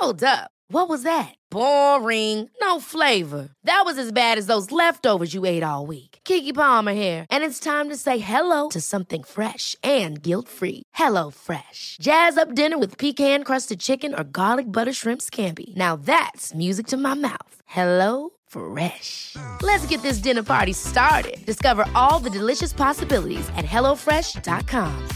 Hold up. What was that? Boring. No flavor. That was as bad as those leftovers you ate all week. Keke Palmer here. And it's time to say hello to something fresh and guilt-free. Hello Fresh. Jazz up dinner with pecan-crusted chicken or garlic butter shrimp scampi. Now that's music to my mouth. Hello Fresh. Let's get this dinner party started. Discover all the delicious possibilities at hellofresh.com.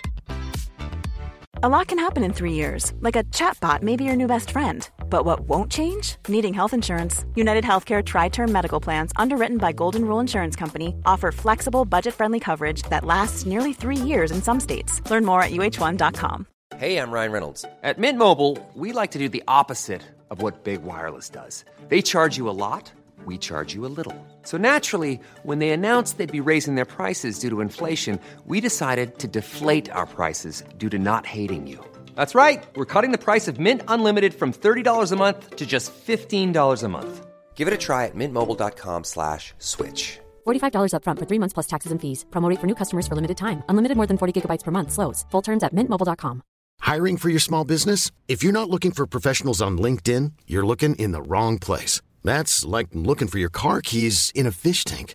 A lot can happen in 3 years, like a chatbot may be your new best friend. But what won't change? Needing health insurance. United Healthcare Tri-Term Medical Plans, underwritten by Golden Rule Insurance Company, offer flexible, budget-friendly coverage that lasts nearly 3 years in some states. Learn more at uh1.com. Hey, I'm Ryan Reynolds. At Mint Mobile, we like to do the opposite of what Big Wireless does. They charge you a lot, we charge you a little. So naturally, when they announced they'd be raising their prices due to inflation, we decided to deflate our prices due to not hating you. That's right. We're cutting the price of Mint Unlimited from $30 a month to just $15 a month. Give it a try at mintmobile.com/switch. $45 up front for 3 months plus taxes and fees. Promo rate for new customers for limited time. Unlimited more than 40 gigabytes per month. Slows full terms at mintmobile.com. Hiring for your small business? If you're not looking for professionals on LinkedIn, you're looking in the wrong place. That's like looking for your car keys in a fish tank.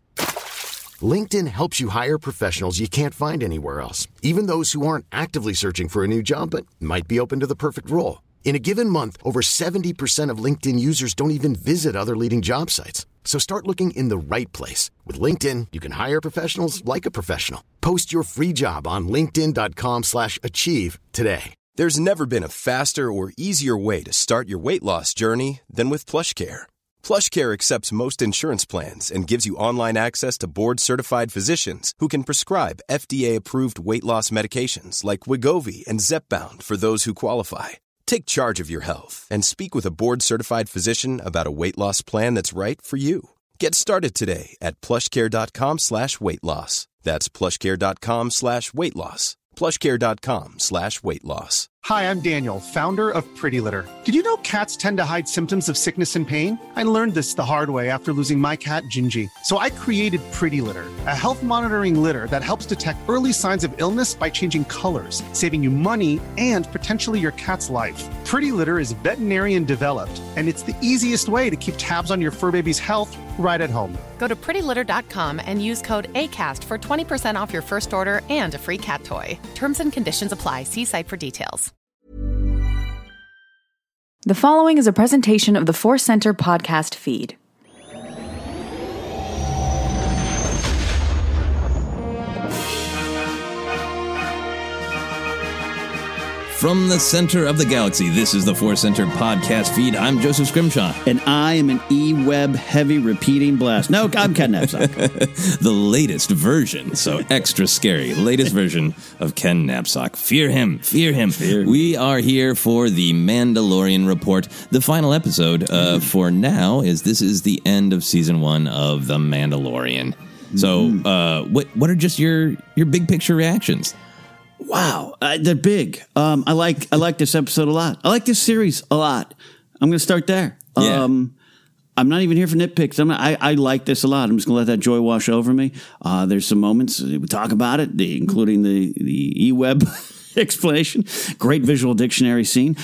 LinkedIn helps you hire professionals you can't find anywhere else, even those who aren't actively searching for a new job but might be open to the perfect role. In a given month, over 70% of LinkedIn users don't even visit other leading job sites. So start looking in the right place. With LinkedIn, you can hire professionals like a professional. Post your free job on linkedin.com/achieve today. There's never been a faster or easier way to start your weight loss journey than with PlushCare. PlushCare accepts most insurance plans and gives you online access to board-certified physicians who can prescribe FDA-approved weight loss medications like Wegovy and Zepbound for those who qualify. Take charge of your health and speak with a board-certified physician about a weight loss plan that's right for you. Get started today at plushcare.com/weight loss. That's plushcare.com/weight loss. plushcare.com/weight loss. Hi, I'm Daniel, founder of Pretty Litter. Did you know cats tend to hide symptoms of sickness and pain? I learned this the hard way after losing my cat, Gingy. So I created Pretty Litter, a health monitoring litter that helps detect early signs of illness by changing colors, saving you money and potentially your cat's life. Pretty Litter is veterinarian developed, and it's the easiest way to keep tabs on your fur baby's health right at home. Go to prettylitter.com and use code ACAST for 20% off your first order and a free cat toy. Terms and conditions apply. See site for details. The following is a presentation of the Force Center podcast feed. From the center of the galaxy, this is the Force Center podcast feed. I'm Joseph Scrimshaw. And I am an E-Web heavy repeating blast. No, I'm Ken Napzok. The latest version, so extra scary, latest version of Ken Napzok. Fear him, fear him. We are here for the Mandalorian Report. The final episode for now this is the end of season 1 of The Mandalorian. So what are just your big picture reactions? Wow, they're big. I like this episode a lot. I like this series a lot. I'm going to start there. Yeah. I'm not even here for nitpicks. I like this a lot. I'm just going to let that joy wash over me. There's some moments we talk about it, including the E-Web explanation. Great visual dictionary scene.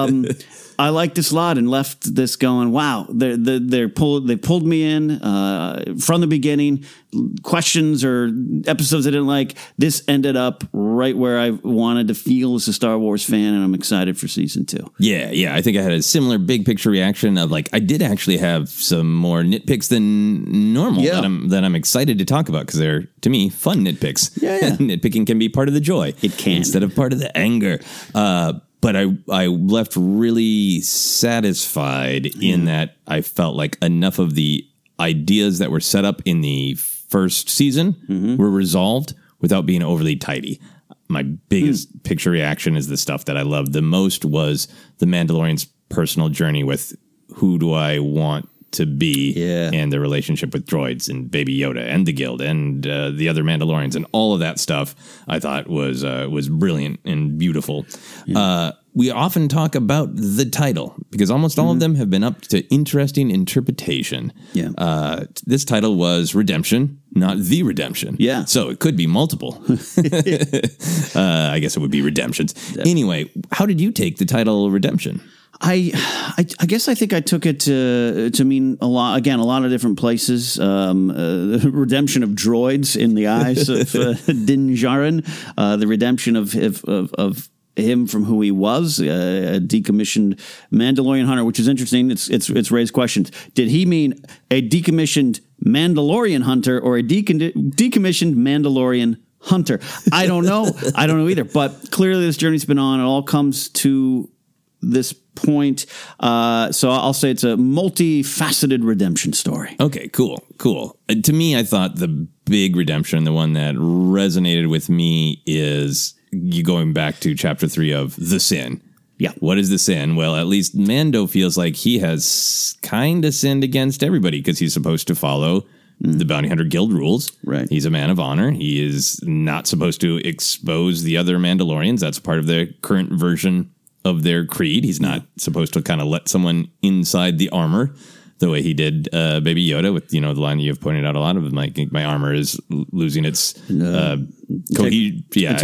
I like this a lot and left this going, wow, they pulled me in from the beginning. Questions or episodes I didn't like. This ended up right where I wanted to feel as a Star Wars fan, and I'm excited for season 2. Yeah. I think I had a similar big picture reaction of I did actually have some more nitpicks than normal that I'm excited to talk about because they're, to me, fun nitpicks. Yeah. Nitpicking can be part of the joy. It can. Instead of part of the anger. But I left really satisfied in that I felt like enough of the ideas that were set up in the first season were resolved without being overly tidy. My biggest picture reaction is the stuff that I loved the most was the Mandalorian's personal journey with who do I want to be and the relationship with droids and Baby Yoda and the Guild and the other Mandalorians and all of that stuff I thought was brilliant and beautiful. Yeah. We often talk about the title because almost all of them have been up to interesting interpretation. Yeah. This title was Redemption, not The Redemption. Yeah. So it could be multiple. I guess it would be Redemptions. Anyway, how did you take the title Redemption? I guess I think I took it to mean a lot. Again, a lot of different places. Redemption of droids in the eyes of Din Djarin. The redemption of him from who he was, a decommissioned Mandalorian hunter, which is interesting. It's raised questions. Did he mean a decommissioned Mandalorian hunter or a decommissioned Mandalorian hunter? I don't know. I don't know either. But clearly, this journey's been on. It all comes to this point. So I'll say it's a multifaceted redemption story. Okay, cool. To me, I thought the big redemption, the one that resonated with me, is you going back to chapter 3 of The Sin. Yeah. What is the sin? Well, at least Mando feels like he has kind of sinned against everybody because he's supposed to follow the Bounty Hunter Guild rules. Right. He's a man of honor. He is not supposed to expose the other Mandalorians. That's part of the current version of their creed. He's not supposed to kind of let someone inside the armor the way he did Baby Yoda with, the line you've pointed out a lot of, like, my armor is losing its integrity.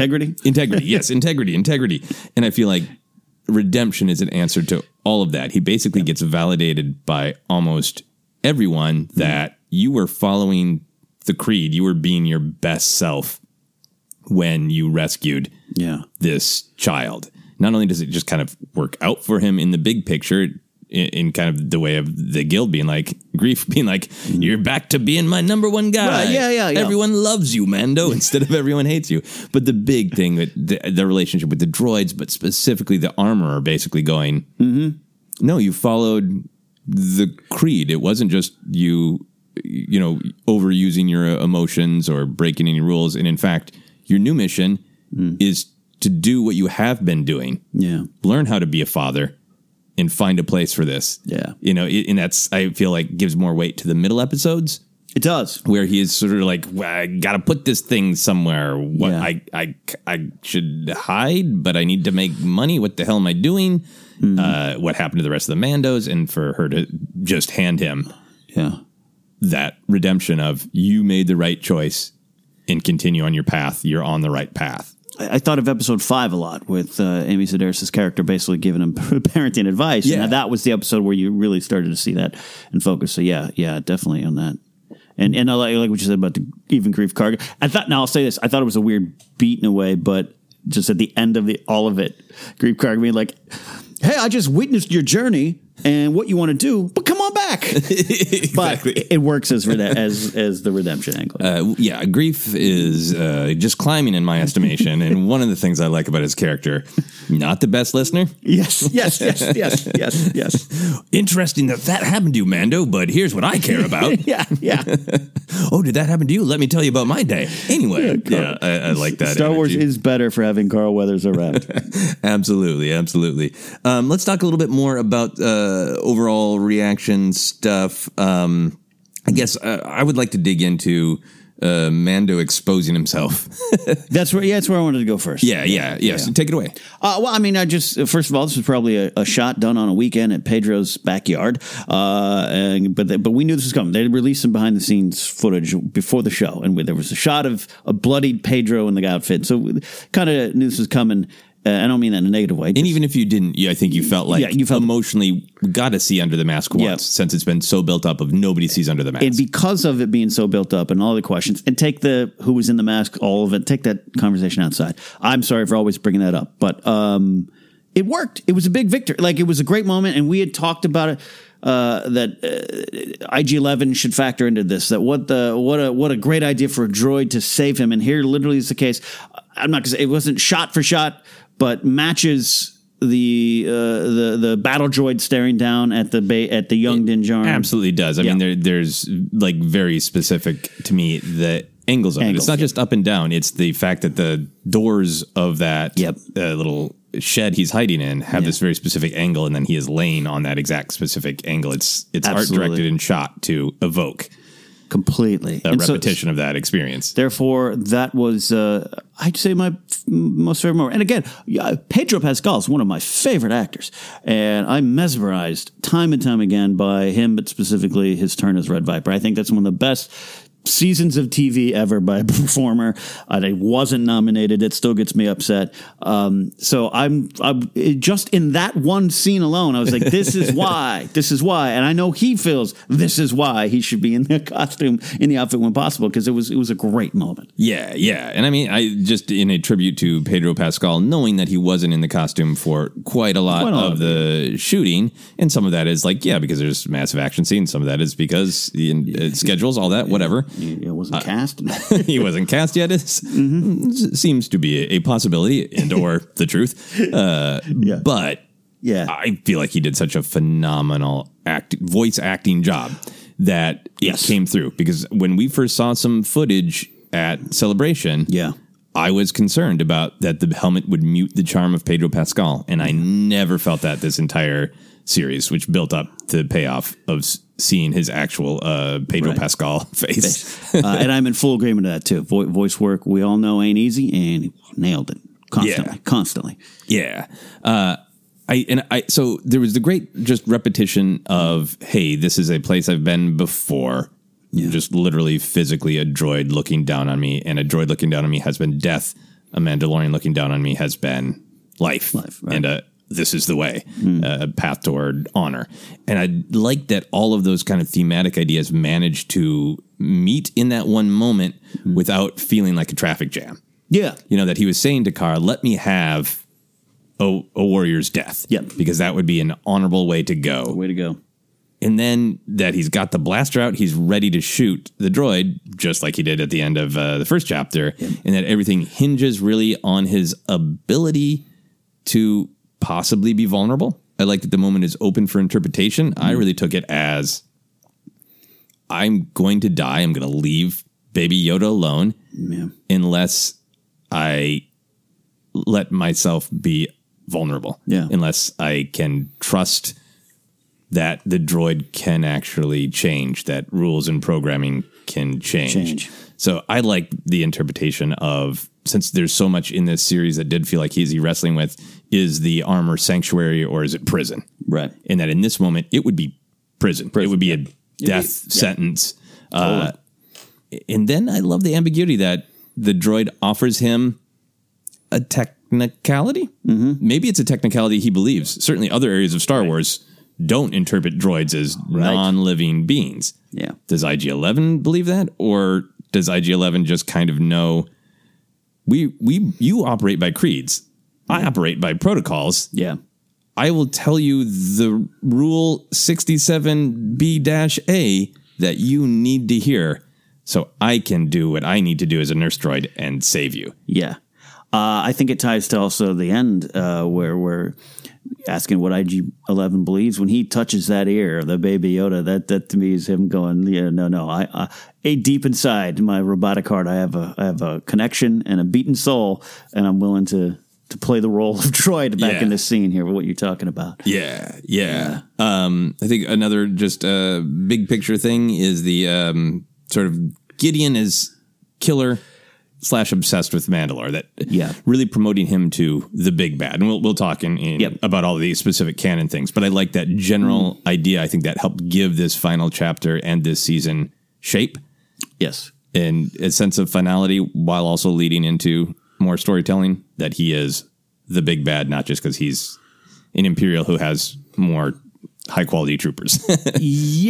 Yes, integrity. And I feel like redemption is an answer to all of that. He basically gets validated by almost everyone that you were following the creed. You were being your best self when you rescued this child. Not only does it just kind of work out for him in the big picture, in kind of the way of the guild being like, Grief being like, you're back to being my number one guy. Right, yeah. Everyone loves you, Mando, instead of everyone hates you. But the big thing, that the relationship with the droids, but specifically the armor, are basically going, no, you followed the creed. It wasn't just you overusing your emotions or breaking any rules. And in fact, your new mission is to do what you have been doing. Yeah. Learn how to be a father and find a place for this. Yeah. And that's, I feel like, gives more weight to the middle episodes. It does. Where he is sort of like, well, I got to put this thing somewhere. What I should hide, but I need to make money. What the hell am I doing? What happened to the rest of the Mandos? And for her to just hand him that redemption of, you made the right choice and continue on your path. You're on the right path. I thought of episode 5 a lot, with Amy Sedaris' character basically giving him parenting advice. Yeah. And that was the episode where you really started to see that and focus. So yeah, definitely on that. And I like what you said about even Grief Karga. Now I'll say this. I thought it was a weird beat in a way, but just at the end of all of it, Grief Karga being like, hey, I just witnessed your journey and what you want to do, but come on back. Exactly. But it works as the redemption angle. Grief is just climbing in my estimation. And one of the things I like about his character, not the best listener. Yes. Interesting that happened to you, Mando, but here's what I care about. Yeah. Oh, did that happen to you? Let me tell you about my day. Anyway, I like that. Star Wars is better for having Carl Weathers around. Absolutely. Let's talk a little bit more about overall reaction stuff. I guess I would like to dig into Mando exposing himself. That's where I wanted to go first. Yeah. So take it away. Well, I mean, first of all, this was probably a shot done on a weekend at Pedro's backyard. But we knew this was coming. They released some behind the scenes footage before the show, and there was a shot of a bloodied Pedro in the outfit. So kind of knew this was coming. I don't mean that in a negative way. And even if you didn't, I think you felt like you felt emotionally got to see Under the Mask once, since it's been so built up of nobody sees Under the Mask. And because of it being so built up and all the questions, and take the who was in the mask, all of it, take that conversation outside. I'm sorry for always bringing that up, but it worked. It was a big victory. Like, it was a great moment, and we had talked about it. That IG-11 should factor into this. That what a great idea for a droid to save him. And here, literally, is the case. I'm not going to say it wasn't shot for shot, but matches the battle droid staring down at the young Din Djarin. Absolutely does. I mean, there's like very specific to me the angles of it. It's not just up and down. It's the fact that the doors of that little shed he's hiding in have this very specific angle, and then he is laying on that exact specific angle. It's art directed and shot to evoke completely a repetition of that experience. Therefore, that was I'd say my most favorite moment. And again, Pedro Pascal is one of my favorite actors, and I'm mesmerized time and time again by him, but specifically his turn as Red Viper. I think that's one of the best seasons of TV ever by a performer. I wasn't nominated. It still gets me upset. So I'm just in that one scene alone, I was like, this is why. And I know he feels this is why he should be in the costume, in the outfit when possible, because it was a great moment. Yeah. And I mean, I just in a tribute to Pedro Pascal, knowing that he wasn't in the costume for quite a lot of the shooting, and some of that is like, because there's massive action scenes. Some of that is because the schedules, all that, whatever. He wasn't cast. He wasn't cast yet. It seems to be a possibility and or the truth. But I feel like he did such a phenomenal voice acting job that it came through. Because when we first saw some footage at Celebration, I was concerned about that the helmet would mute the charm of Pedro Pascal. And I never felt that this entire series, which built up the payoff of seeing his actual Pedro Pascal face. And I'm in full agreement with that too. Voice work, we all know, ain't easy, and he nailed it constantly. Yeah. So there was the great just repetition of, hey, this is a place I've been before. Just literally physically a droid looking down on me, and a droid looking down on me has been death. A Mandalorian looking down on me has been life. Right. And this is the way, a path toward honor. And I like that all of those kind of thematic ideas managed to meet in that one moment without feeling like a traffic jam. Yeah. That he was saying to Cara, let me have a warrior's death. Yep. Because that would be an honorable way to go. Way to go. And then that he's got the blaster out, he's ready to shoot the droid, just like he did at the end of the first chapter. Yep. And that everything hinges really on his ability to possibly be vulnerable. I like that the moment is open for interpretation. I really took it as, I'm going to die. I'm going to leave Baby Yoda alone unless I let myself be vulnerable. Unless I can trust that the droid can actually change, that rules and programming can change. So I like the interpretation of, since there's so much in this series that did feel like he's wrestling with, is the armor sanctuary or is it prison? Right. And that in this moment, it would be prison. It would be a death sentence. And then I love the ambiguity that the droid offers him a technicality. Maybe it's a technicality he believes. Certainly other areas of Star Wars don't interpret droids as non-living beings. Yeah. Does IG-11 believe that? Or does IG-11 just kind of know, you operate by creeds. I operate by protocols. Yeah. I will tell you the rule 67B-A that you need to hear so I can do what I need to do as a nurse droid and save you. Yeah. I think it ties to also the end where we're asking what IG-11 believes when he touches that ear, the Baby Yoda. That to me is him going, no. I deep inside my robotic heart, I have a connection and a beaten soul, and I'm willing to play the role of droid back in this scene here with what you're talking about. Yeah. I think another just big picture thing is the sort of Gideon is killer / obsessed with Mandalore, that really promoting him to the big bad. And we'll talk about all of these specific canon things, but I like that general idea. I think that helped give this final chapter and this season shape. Yes. And a sense of finality while also leading into more storytelling, that he is the big bad, not just because he's an Imperial who has more high quality troopers. We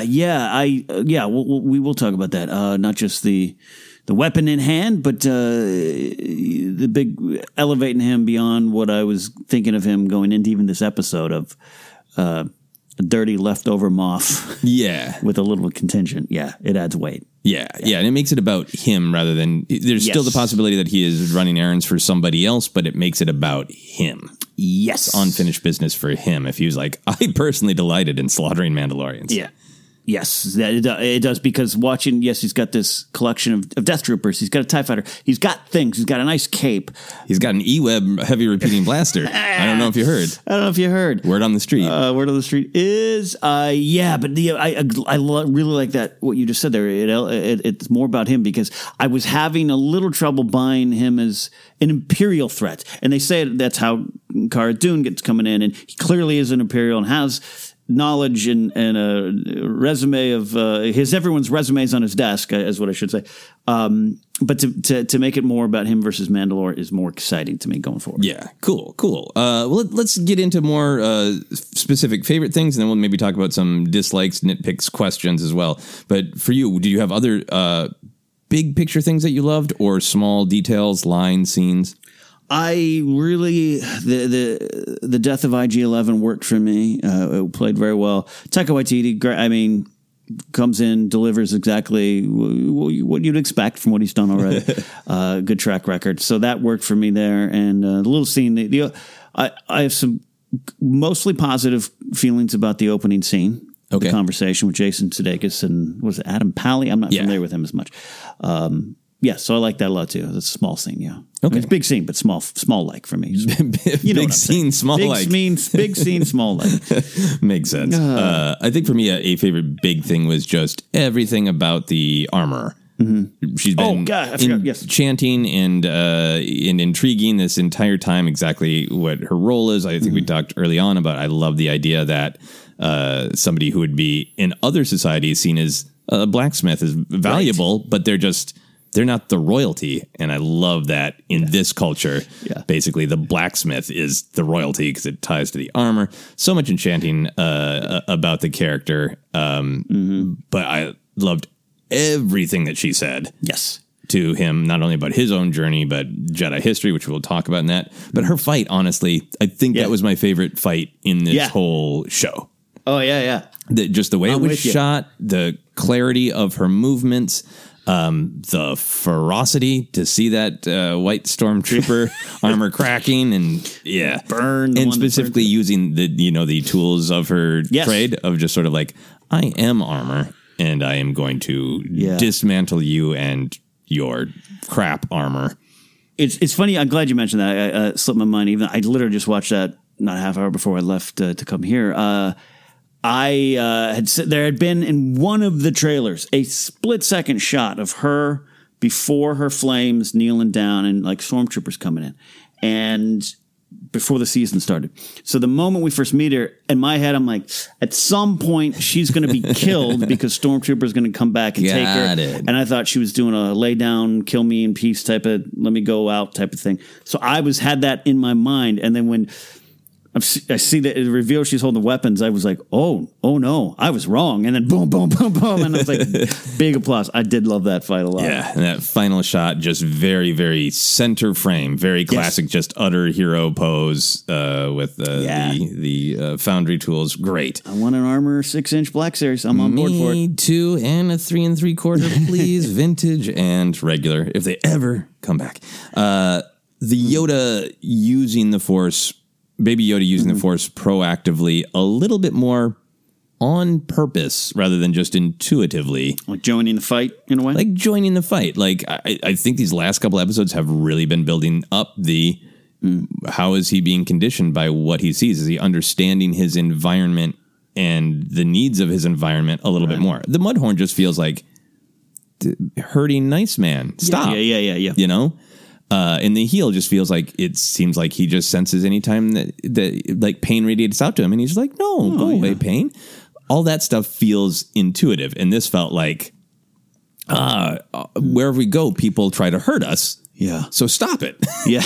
will talk about that. Not just the weapon in hand, but the big elevating him beyond what I was thinking of him going into even this episode of a dirty leftover Moff. Yeah. With a little contingent. Yeah, it adds weight. Yeah. And it makes it about him rather than, there's still the possibility that he is running errands for somebody else, but it makes it about him. Yes. It's unfinished business for him. If he was like, I personally delighted in slaughtering Mandalorians. Yeah. Yes, it does, because watching, he's got this collection of Death Troopers. He's got a TIE Fighter. He's got things. He's got a nice cape. He's got an E-Web heavy repeating blaster. I don't know if you heard. Word on the street. Word on the street is, but I really like that, what you just said there. It's more about him, because I was having a little trouble buying him as an Imperial threat. And they say that's how Cara Dune gets coming in, and he clearly is an Imperial and has knowledge and a resume of everyone's resumes on his desk, is what I should say. But to make it more about him versus Mandalore is more exciting to me going forward. Yeah, cool. Well, let's get into more specific favorite things, and then we'll maybe talk about some dislikes, nitpicks, questions as well. But for you, do you have other big picture things that you loved, or small details, lines, scenes? I really the death of IG-11 worked for me. It played very well. Taika Waititi, comes in, delivers exactly what you'd expect from what he's done already. Good track record, so that worked for me there. And the little scene, I have some mostly positive feelings about the opening scene. Okay. The conversation with Jason Sudeikis and was it Adam Pally? I'm not familiar with him as much. So I like that a lot too. It's a small scene, yeah. Okay. It's a big scene, but small like for me. Big scene, small like. Big scene, small like. Makes sense. I think for me, a favorite big thing was just everything about the armor. Mm-hmm. She's been chanting and intriguing this entire time exactly what her role is. I think we talked early on about I love the idea that somebody who would be in other societies seen as a blacksmith is valuable, but they're not the royalty. And I love that in this culture, basically the blacksmith is the royalty because it ties to the armor. So much enchanting about the character. But I loved everything that she said. Yes. To him, not only about his own journey, but Jedi history, which we'll talk about in that. But her fight, honestly, I think that was my favorite fight in this whole show. Oh, yeah. Just the way it was shot, the clarity of her movements, the ferocity to see that white stormtrooper armor cracking and burn, and specifically using the tools of her trade of just sort of like, I am armor and I am going to dismantle you and your crap armor. It's funny. I'm glad you mentioned that. I slipped my mind. Even I literally just watched that not a half hour before I left to come here. There had been in one of the trailers a split-second shot of her before her flames kneeling down and like stormtroopers coming in, and before the season started. So the moment we first meet her, in my head, I'm like, at some point she's going to be killed because stormtroopers going to come back and take her. And I thought she was doing a lay down, kill me in peace type of, let me go out type of thing. So I had that in my mind, and then when I see that it reveals she's holding the weapons, I was like, oh no, I was wrong. And then boom, boom, boom, boom. And I was like, big applause. I did love that fight a lot. Yeah, and that final shot, just very, very center frame, very classic, just utter hero pose with the foundry tools. Great. I want an Armor 6-inch Black Series. I'm on board for it. Me too, and a 3 3/4, please. Vintage and regular, if they ever come back. The Yoda using the Force, Baby Yoda using the Force proactively, a little bit more on purpose rather than just intuitively. Like joining the fight, in a way? Like joining the fight. Like, I think these last couple episodes have really been building up the how is he being conditioned by what he sees? Is he understanding his environment and the needs of his environment a little bit more? The Mudhorn just feels like hurting nice man. Stop. Yeah. You know? And the heel just feels like it seems like he just senses anytime that like pain radiates out to him, and he's like, no, go away, pain. All that stuff feels intuitive, and this felt like wherever we go, people try to hurt us. Yeah, so stop it. Yeah,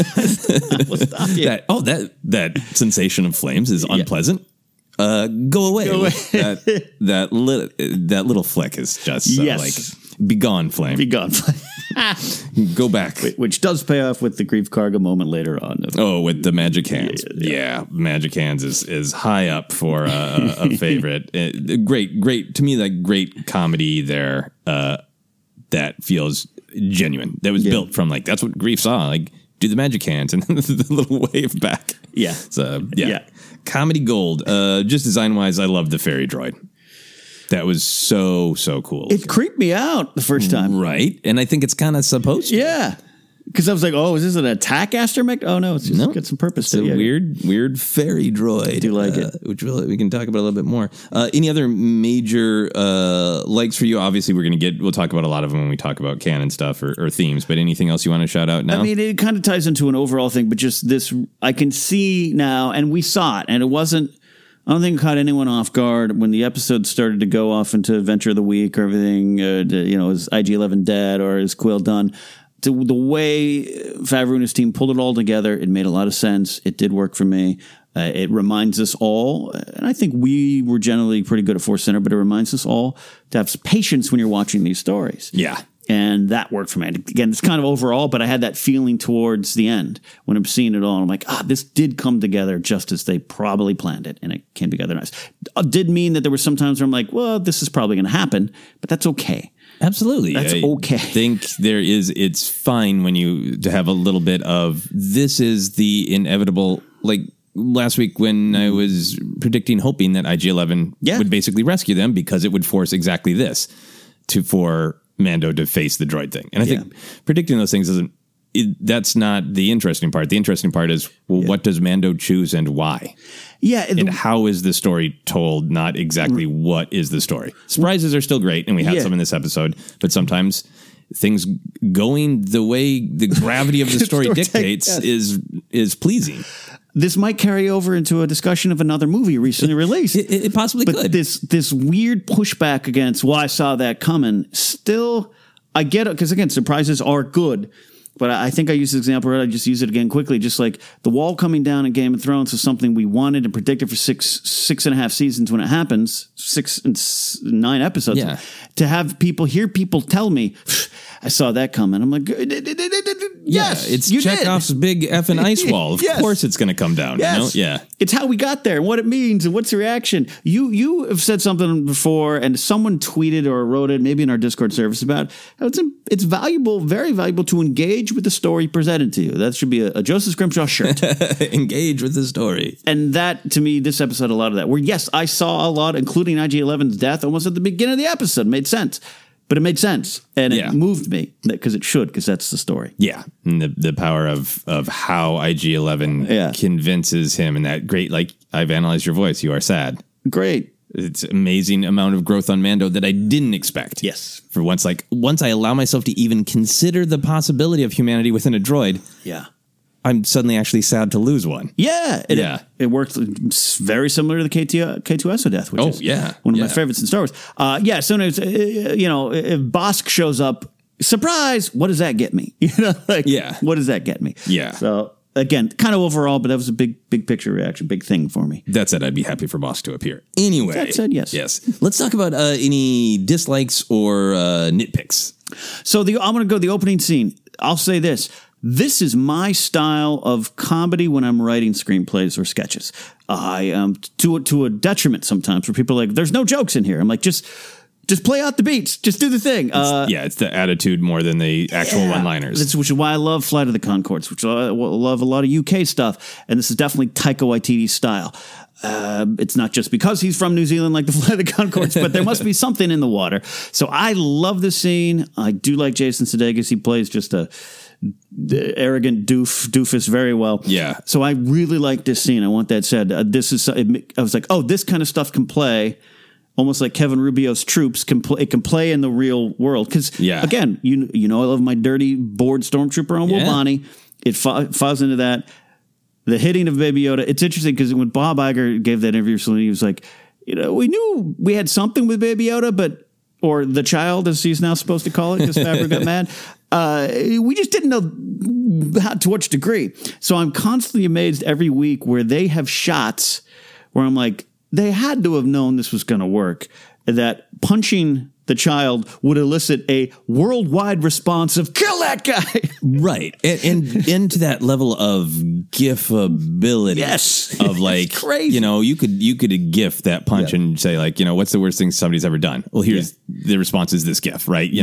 stop you. That sensation of flames is unpleasant. Go away. that little flick is just like, be gone, flame. Be gone, flame. Go back. Which does pay off with the Grief Karga moment later on. With the magic hands. Yeah, magic hands is high up for a favorite. Great to me. Like great comedy there. That feels genuine. That was built from like that's what Grief saw. Like do the magic hands and the little wave back. Yeah. So comedy gold. Just design wise, I love the fairy droid. That was so cool. It creeped me out the first time. Right. And I think it's kind of supposed to. Yeah. Because I was like, is this an attack astromech? Oh, no, it's just got some purpose to it. It's a weird fairy droid. I do like it. Which we can talk about a little bit more. Any other major likes for you? Obviously, we'll talk about a lot of them when we talk about canon stuff or themes, but anything else you want to shout out now? I mean, it kind of ties into an overall thing, but just this, I can see now, and we saw it, and it wasn't I don't think it caught anyone off guard when the episode started to go off into Adventure of the Week or everything, is IG-11 dead or is Quill done? The way Favreau and his team pulled it all together, it made a lot of sense. It did work for me. It reminds us all, and I think we were generally pretty good at Force Center, but it reminds us all to have patience when you're watching these stories. Yeah. And that worked for me. And again, it's kind of overall, but I had that feeling towards the end when I'm seeing it all. And I'm like, this did come together just as they probably planned it. And it came together nice. It did mean that there were some times where I'm like, well, this is probably going to happen, but that's okay. Absolutely. That's okay. I think it's fine when to have a little bit of, this is the inevitable, like last week when I was hoping that IG-11 would basically rescue them because it would force exactly this for Mando to face the droid thing. And I think predicting those things that's not the interesting part. The interesting part is, what does Mando choose and why? Yeah. And how is the story told? Not exactly what is the story. Surprises are still great, and we had some in this episode, but sometimes things going the way the gravity of the story dictates is pleasing. This might carry over into a discussion of another movie recently released. It possibly could. This weird pushback against, I saw that coming. Still, I get it, because again, surprises are good. But I think I used this example, I just use it again quickly. Just like the wall coming down in Game of Thrones is something we wanted and predicted for six and a half seasons when it happens, 6 and 9 episodes. Yeah. To have hear people tell me, I saw that coming. I'm like, yes, it's Chekhov's big effing ice wall. Of course it's going to come down. Yes. You know? Yeah. It's how we got there and what it means and what's the reaction. You have said something before, and someone tweeted or wrote it, maybe in our Discord service, about how it's valuable, very valuable to engage with the story presented to you. That should be a Joseph Scrimshaw shirt. Engage with the story. And that, to me, this episode, a lot of that. Where, yes, I saw a lot, including IG-11's death, almost at the beginning of the episode. It made sense. But it made sense, and it moved me, because it should, because that's the story. Yeah, and the power of how IG-11 convinces him, and that great, like, I've analyzed your voice, you are sad. Great. It's amazing amount of growth on Mando that I didn't expect. Yes. For once I allow myself to even consider the possibility of humanity within a droid. Yeah. I'm suddenly actually sad to lose one. Yeah. It worked. It's very similar to the K2SO death, which is one of my favorites in Star Wars. So if Bosk shows up, surprise, what does that get me? What does that get me? Yeah. So, again, kind of overall, but that was a big picture reaction, big thing for me. That said, I'd be happy for Bosk to appear. Anyway. That said, yes. Yes. Let's talk about any dislikes or nitpicks. So I'm going to go the opening scene. I'll say this. This is my style of comedy when I'm writing screenplays or sketches. I am to a detriment sometimes, where people are like, there's no jokes in here. I'm like, just play out the beats. Just do the thing. It's the attitude more than the actual one-liners. Which is why I love Flight of the Conchords, which I love a lot of UK stuff. And this is definitely Taika Waititi's style. It's not just because he's from New Zealand like the Flight of the Conchords, but there must be something in the water. So I love the scene. I do like Jason Sudeikis. He plays just the arrogant doofus very well. Yeah. So I really like this scene. I want that said. I was like, this kind of stuff can play. Almost like Kevin Rubio's Troops it can play in the real world. Because again, I love my dirty bored stormtrooper on Wobani. It falls into that. The hitting of Baby Yoda. It's interesting because when Bob Iger gave that interview recently, he was like, we knew we had something with Baby Yoda, or the child, as he's now supposed to call it, because Favreau got mad. We just didn't know to which degree. So I'm constantly amazed every week where they have shots where I'm like, they had to have known this was going to work, that punching the child would elicit a worldwide response of kill that guy. Right. And to that level of gifability. Yes. Of like, crazy. You could gif that punch and say like, what's the worst thing somebody's ever done? Well, here's the response is this gif, right?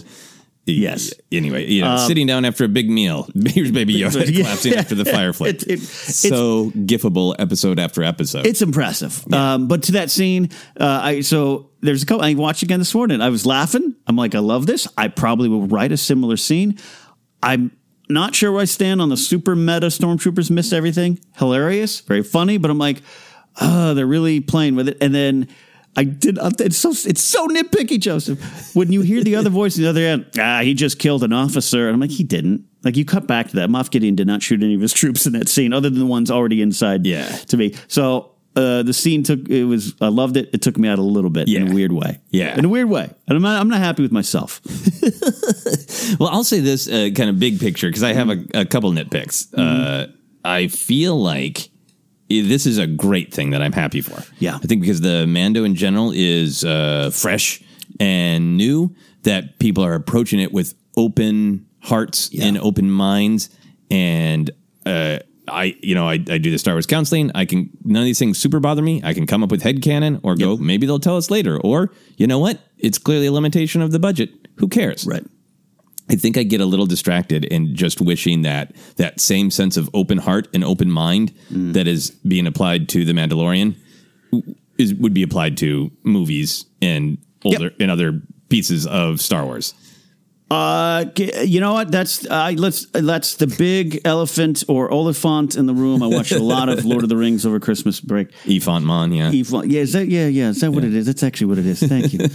Yes. Anyway, sitting down after a big meal. Here's Baby Yoda collapsing after the fire flame. So gifable episode after episode. It's impressive. Yeah. But to that scene, there's a couple. I watched again this morning. I was laughing. I'm like, I love this. I probably will write a similar scene. I'm not sure where I stand on the super meta stormtroopers miss everything. Hilarious, very funny. But I'm like, they're really playing with it. And then it's so nitpicky, Joseph. When you hear the other voice on the other end, he just killed an officer. And I'm like, he didn't. Like, you cut back to that. Moff Gideon did not shoot any of his troops in that scene, other than the ones already inside to me. So the scene I loved it. It took me out a little bit in a weird way. Yeah. In a weird way. And I'm not happy with myself. Well, I'll say this kind of big picture because I have a couple nitpicks. I feel like this is a great thing that I'm happy for. Yeah. I think because the Mando in general is fresh and new, that people are approaching it with open hearts and open minds. And I do the Star Wars counseling. None of these things super bother me. I can come up with headcanon or go, maybe they'll tell us later. Or, you know what? It's clearly a limitation of the budget. Who cares? Right. I think I get a little distracted in just wishing that same sense of open heart and open mind that is being applied to The Mandalorian would be applied to movies and other pieces of Star Wars. You know what? That's the big elephant or Oliphant in the room. I watched a lot of Lord of the Rings over Christmas break. Yifont Mon, yeah. Is that what it is? That's actually what it is. Thank you.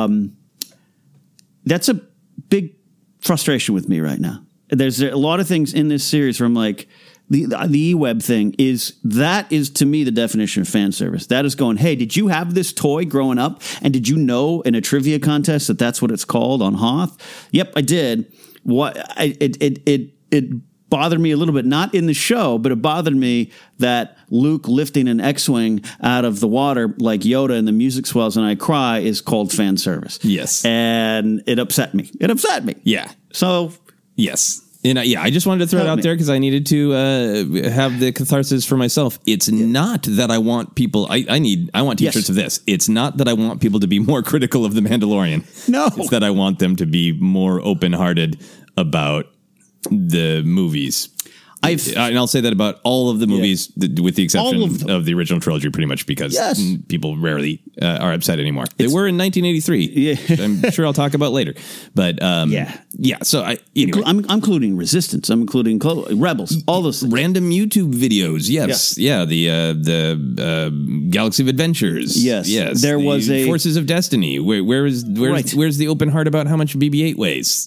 That's a big frustration with me right now. There's a lot of things in this series where I'm like, the E-Web thing is to me the definition of fan service. That is going, hey, did you have this toy growing up? And did you know in a trivia contest that that's what it's called on Hoth? Yep, I did. It bothered me a little bit, not in the show, but it bothered me that Luke lifting an X-Wing out of the water like Yoda and the music swells and I cry is called fan service. Yes. And it upset me. Yeah. So... Yes. And I just wanted to throw it out there because I needed to have the catharsis for myself. It's not that I want people. I want T-shirts of this. It's not that I want people to be more critical of The Mandalorian. No, it's that I want them to be more open-hearted about the movies. And I'll say that about all of the movies, with the exception of the original trilogy, pretty much because people rarely are upset anymore. They were in 1983. Yeah. I'm sure I'll talk about later. But so anyway. I'm including Resistance. I'm including Rebels. All those things. Random YouTube videos. Yes. Yeah. The Galaxy of Adventures. Yes. There was a Forces of Destiny. Where's the open heart about how much BB-8 weighs?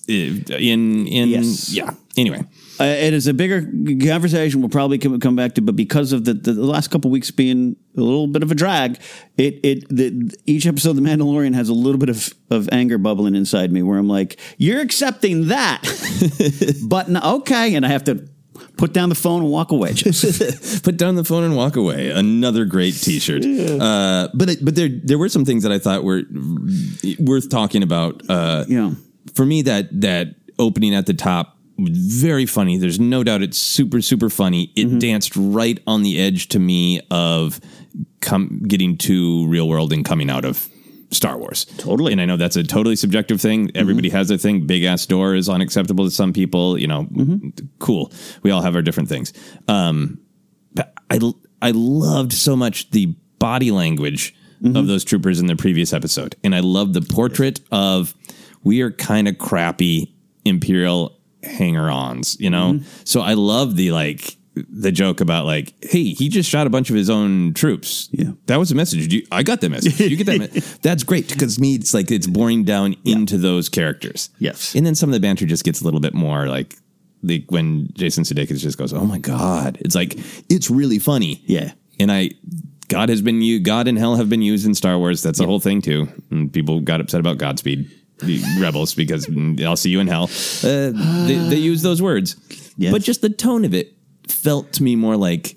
Anyway. It is a bigger conversation we'll probably come back to, but because of the last couple of weeks being a little bit of a drag, each episode of The Mandalorian has a little bit of anger bubbling inside me where I'm like, you're accepting that, but okay, and I have to put down the phone and walk away. Put down the phone and walk away. Another great T-shirt. Yeah. But there were some things that I thought were worth talking about. For me, that opening at the top, very funny. There's no doubt it's super, super funny. It danced right on the edge to me of getting to real world and coming out of Star Wars. Totally. And I know that's a totally subjective thing. Everybody has their thing. Big ass door is unacceptable to some people. Cool. We all have our different things. But I loved so much the body language of those troopers in the previous episode. And I love the portrait of, we are kind of crappy Imperial hanger-ons, So I love the joke about hey, he just shot a bunch of his own troops. Yeah, that was a message. I got that message. You get that? That's great because me, it's it's boring down into those characters. Yes, and then some of the banter just gets a little bit more when Jason Sudeikis just goes, "Oh my god!" It's it's really funny. Yeah, and God and hell have been used in Star Wars. That's the whole thing too. And people got upset about Godspeed. The Rebels, because I'll see you in hell. They use those words, but just the tone of it felt to me more like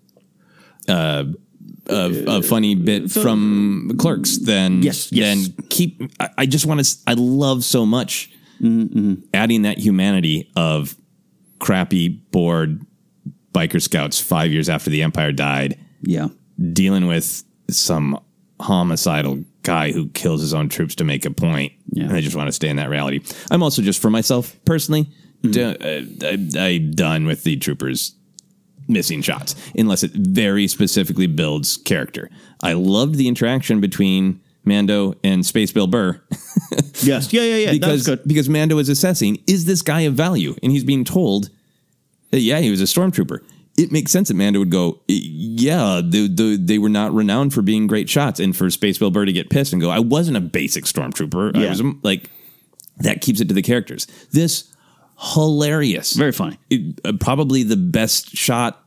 a funny bit from Clerks than I just want to. I love so much adding that humanity of crappy, bored biker scouts 5 years after the Empire died. Yeah, dealing with some homicidal guy who kills his own troops to make a point. Yeah. And I just want to stay in that reality. I'm also just for myself personally, I'm done with the troopers missing shots unless it very specifically builds character. I loved the interaction between Mando and Space Bill Burr. Yes. Yeah. Because Mando is assessing, is this guy of value? And he's being told that, he was a stormtrooper. It makes sense that Mando would go, they were not renowned for being great shots. And for Space Bill Burr to get pissed and go, I wasn't a basic stormtrooper. Yeah. I was that keeps it to the characters. This hilarious. Very funny. Probably the best shot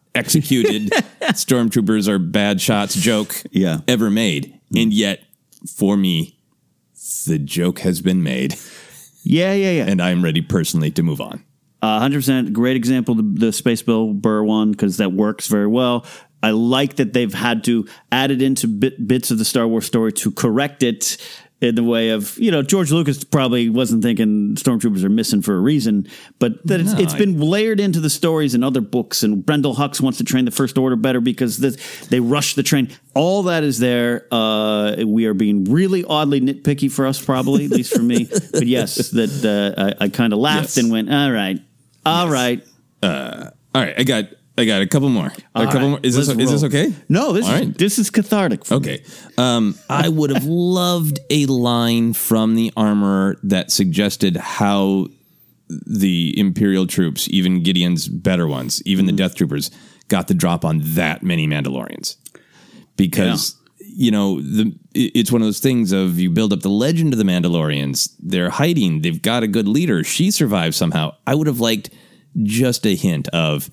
executed stormtroopers are bad shots joke ever made. And yet, for me, the joke has been made. Yeah. And I'm ready personally to move on. 100%. Great example, the Space Bill Burr one, because that works very well. I like that they've had to add it into bits of the Star Wars story to correct it in the way of, George Lucas probably wasn't thinking stormtroopers are missing for a reason, but that it's been layered into the stories in other books, and Brendel Hux wants to train the First Order better because they rush the train. All that is there. We are being really oddly nitpicky for us, probably, at least for me. But yes, that I kind of laughed and went, all right. All right. I got a couple more. More. Is this okay? No, this is cathartic. Okay. I would have loved a line from the Armorer that suggested how the Imperial troops, even Gideon's better ones, even the Death Troopers, got the drop on that many Mandalorians. Because, it's one of those things of you build up the legend of the Mandalorians. They're hiding. They've got a good leader. She survived somehow. I would have liked just a hint of,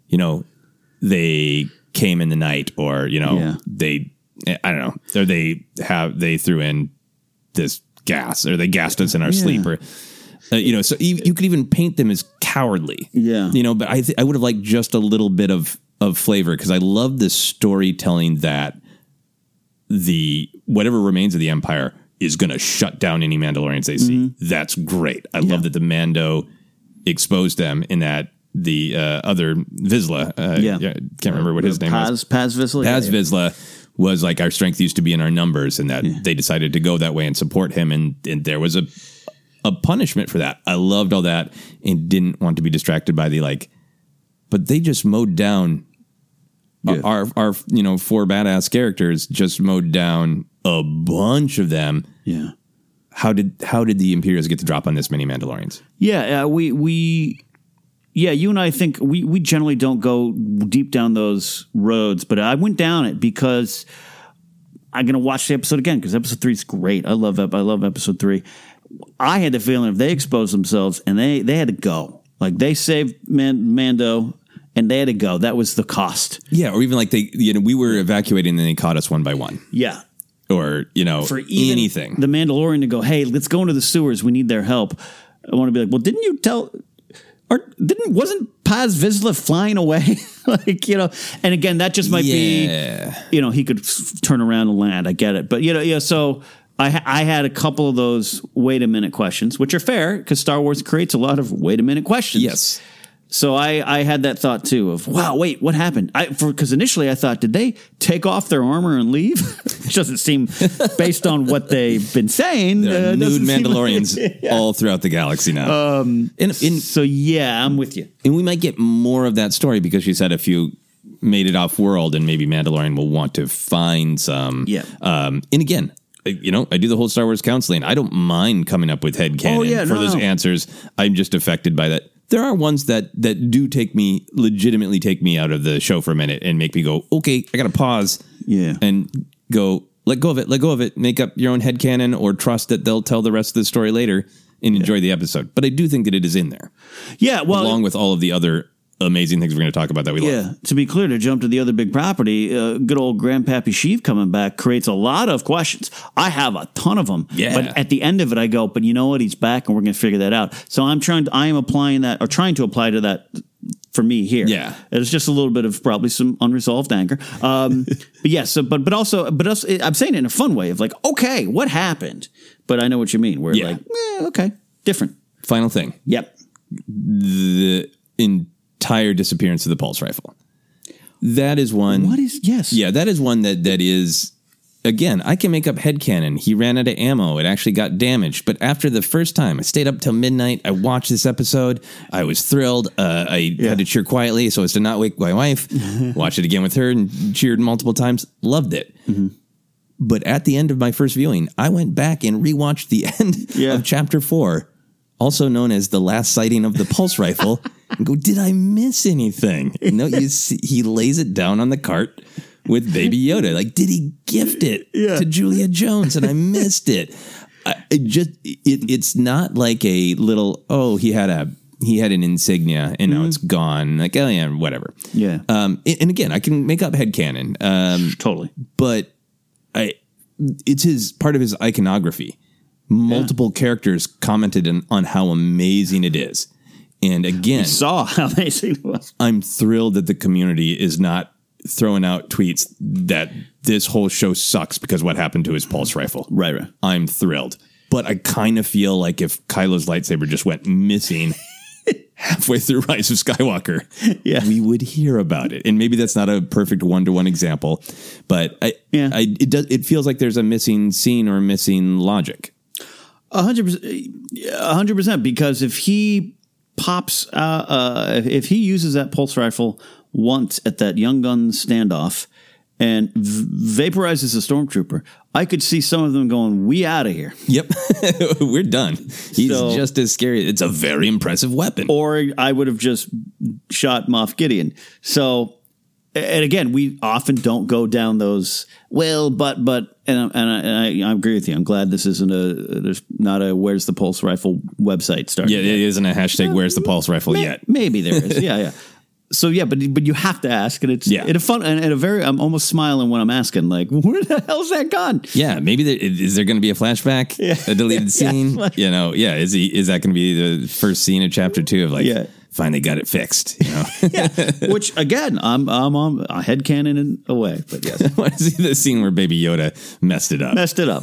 they came in the night, or, they, I don't know, or they threw in this gas, or they gassed us in our sleep, or, so you could even paint them as cowardly. Yeah. But I would have liked just a little bit of flavor, because I love this storytelling that whatever remains of the Empire is going to shut down any Mandalorians they see. That's great. I love that the Mando exposed them in that the other Vizsla, can't remember what his name was. Paz Vizsla. Vizsla was like, our strength used to be in our numbers, and that they decided to go that way and support him. And there was a punishment for that. I loved all that and didn't want to be distracted by but they just mowed down our four badass characters, just mowed down a bunch of them. Yeah. How did the Imperials get to drop on this many Mandalorians? Yeah, you and I think we generally don't go deep down those roads, but I went down it because I'm going to watch the episode again, because episode 3 is great. I love episode 3. I had the feeling if they exposed themselves and they had to go, like they saved Mando and they had to go, that was the cost. Yeah, or even like we were evacuating and they caught us one by one. Yeah. Or, for anything. The Mandalorian to go, hey, let's go into the sewers. We need their help. I want to be like, well, didn't you tell... Or wasn't Paz Vizsla flying away? And again, that just might be, he could turn around and land. I get it. But, so I had a couple of those wait a minute questions, which are fair because Star Wars creates a lot of wait a minute questions. Yes. So I had that thought too of, wow, wait, what happened? Because initially I thought, did they take off their armor and leave? Which doesn't seem, based on what they've been saying. There are nude Mandalorians all throughout the galaxy now. So yeah, I'm with you. And we might get more of that story because she said if you made it off world, and maybe Mandalorian will want to find some. Yeah. And again, I do the whole Star Wars counseling. I don't mind coming up with headcanon for those answers. I'm just affected by that. There are ones that do legitimately take me out of the show for a minute and make me go, okay, I got to pause and go, let go of it, make up your own headcanon, or trust that they'll tell the rest of the story later and enjoy the episode. But I do think that it is in there. Yeah, well, along with all of the other amazing things we're going to talk about that we love. Yeah, to be clear, to jump to the other big property, good old Grandpappy Sheev coming back creates a lot of questions. I have a ton of them. Yeah. But at the end of it, I go, but you know what? He's back, and we're going to figure that out. So I am applying that, or trying to apply to that for me here. Yeah. It's just a little bit of probably some unresolved anger. But yes, but also, I'm saying it in a fun way of like, okay, what happened? But I know what you mean. We're like, okay, different. Final thing. Yep. The entire disappearance of the pulse rifle. That is one. Yes. Yeah, that is one that is, again, I can make up headcanon. He ran out of ammo. It actually got damaged. But after the first time, I stayed up till midnight. I watched this episode. I was thrilled. I had to cheer quietly so as to not wake my wife. Watched it again with her and cheered multiple times. Loved it. Mm-hmm. But at the end of my first viewing, I went back and rewatched the end of Chapter 4, also known as the last sighting of the pulse rifle, and go, did I miss anything? No, you see, he lays it down on the cart with Baby Yoda. Like, did he gift it to Julia Jones? And I missed it. It's not like a little, he had a he had an insignia and now it's gone. Like, oh yeah, whatever. Yeah. And again, I can make up headcanon. Totally. But it's part of his iconography. Multiple characters commented on how amazing it is. And again, saw how amazing it was. I'm thrilled that the community is not throwing out tweets that this whole show sucks because what happened to his pulse rifle. Right. I'm thrilled. But I kind of feel like if Kylo's lightsaber just went missing halfway through Rise of Skywalker, we would hear about it. And maybe that's not a perfect one-to-one example, but it feels like there's a missing scene or a missing logic. 100%, because if he pops, if he uses that pulse rifle once at that Young Gun standoff and vaporizes a stormtrooper, I could see some of them going, "We out of here." Yep, we're done. He's just as scary. It's a very impressive weapon. Or I would have just shot Moff Gideon. So, and again, we often don't go down those. Well, but, and I agree with you. I'm glad this isn't there's not a "Where's the Pulse Rifle" website started. Yeah, it isn't a hashtag "Where's the Pulse Rifle" yet. Maybe there is. Yeah. So but you have to ask, and it's in a fun and a very. I'm almost smiling when I'm asking, like, where the hell's that gun? Yeah, maybe is there going to be a flashback, a deleted scene? Is that going to be the first scene of chapter 2 of finally got it fixed? You know? Which again, I'm on a headcanon away, but yes, I want to see the scene where Baby Yoda messed it up,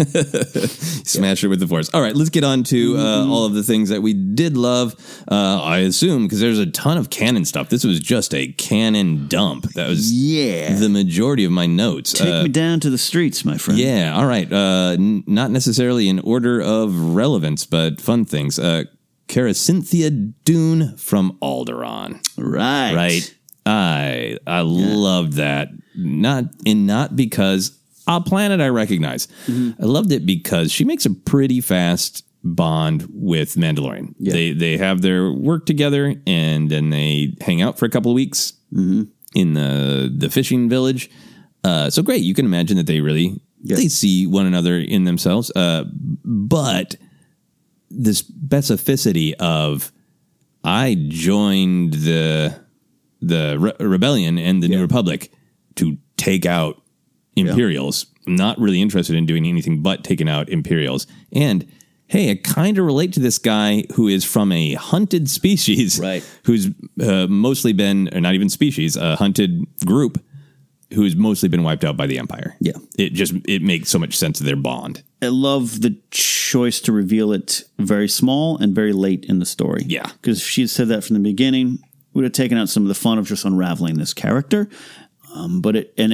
smashed it with the Force. All right, let's get on to all of the things that we did love. I assume because there's a ton of canon stuff. This was just a canon dump. That was the majority of my notes. Take me down to the streets, my friend. Yeah, all right. Not necessarily in order of relevance, but fun things. Cara Cynthia Dune from Alderaan. Right. I loved that. Not because a planet I recognize. I loved it because she makes a pretty fast bond with Mandalorian. Yeah. They have their work together and then they hang out for a couple of weeks in the fishing village. So great. You can imagine that they really they see one another in themselves. But this specificity of I joined the rebellion and the New Republic to take out Imperials. I'm not really interested in doing anything but taking out Imperials. And hey, I kind of relate to this guy who is from a hunted species, who's mostly been, or not even species, a hunted group who's mostly been wiped out by the Empire. Yeah. It makes so much sense of their bond. I love the choice to reveal it very small and very late in the story. Yeah. Because if she had said that from the beginning, we would have taken out some of the fun of just unraveling this character. But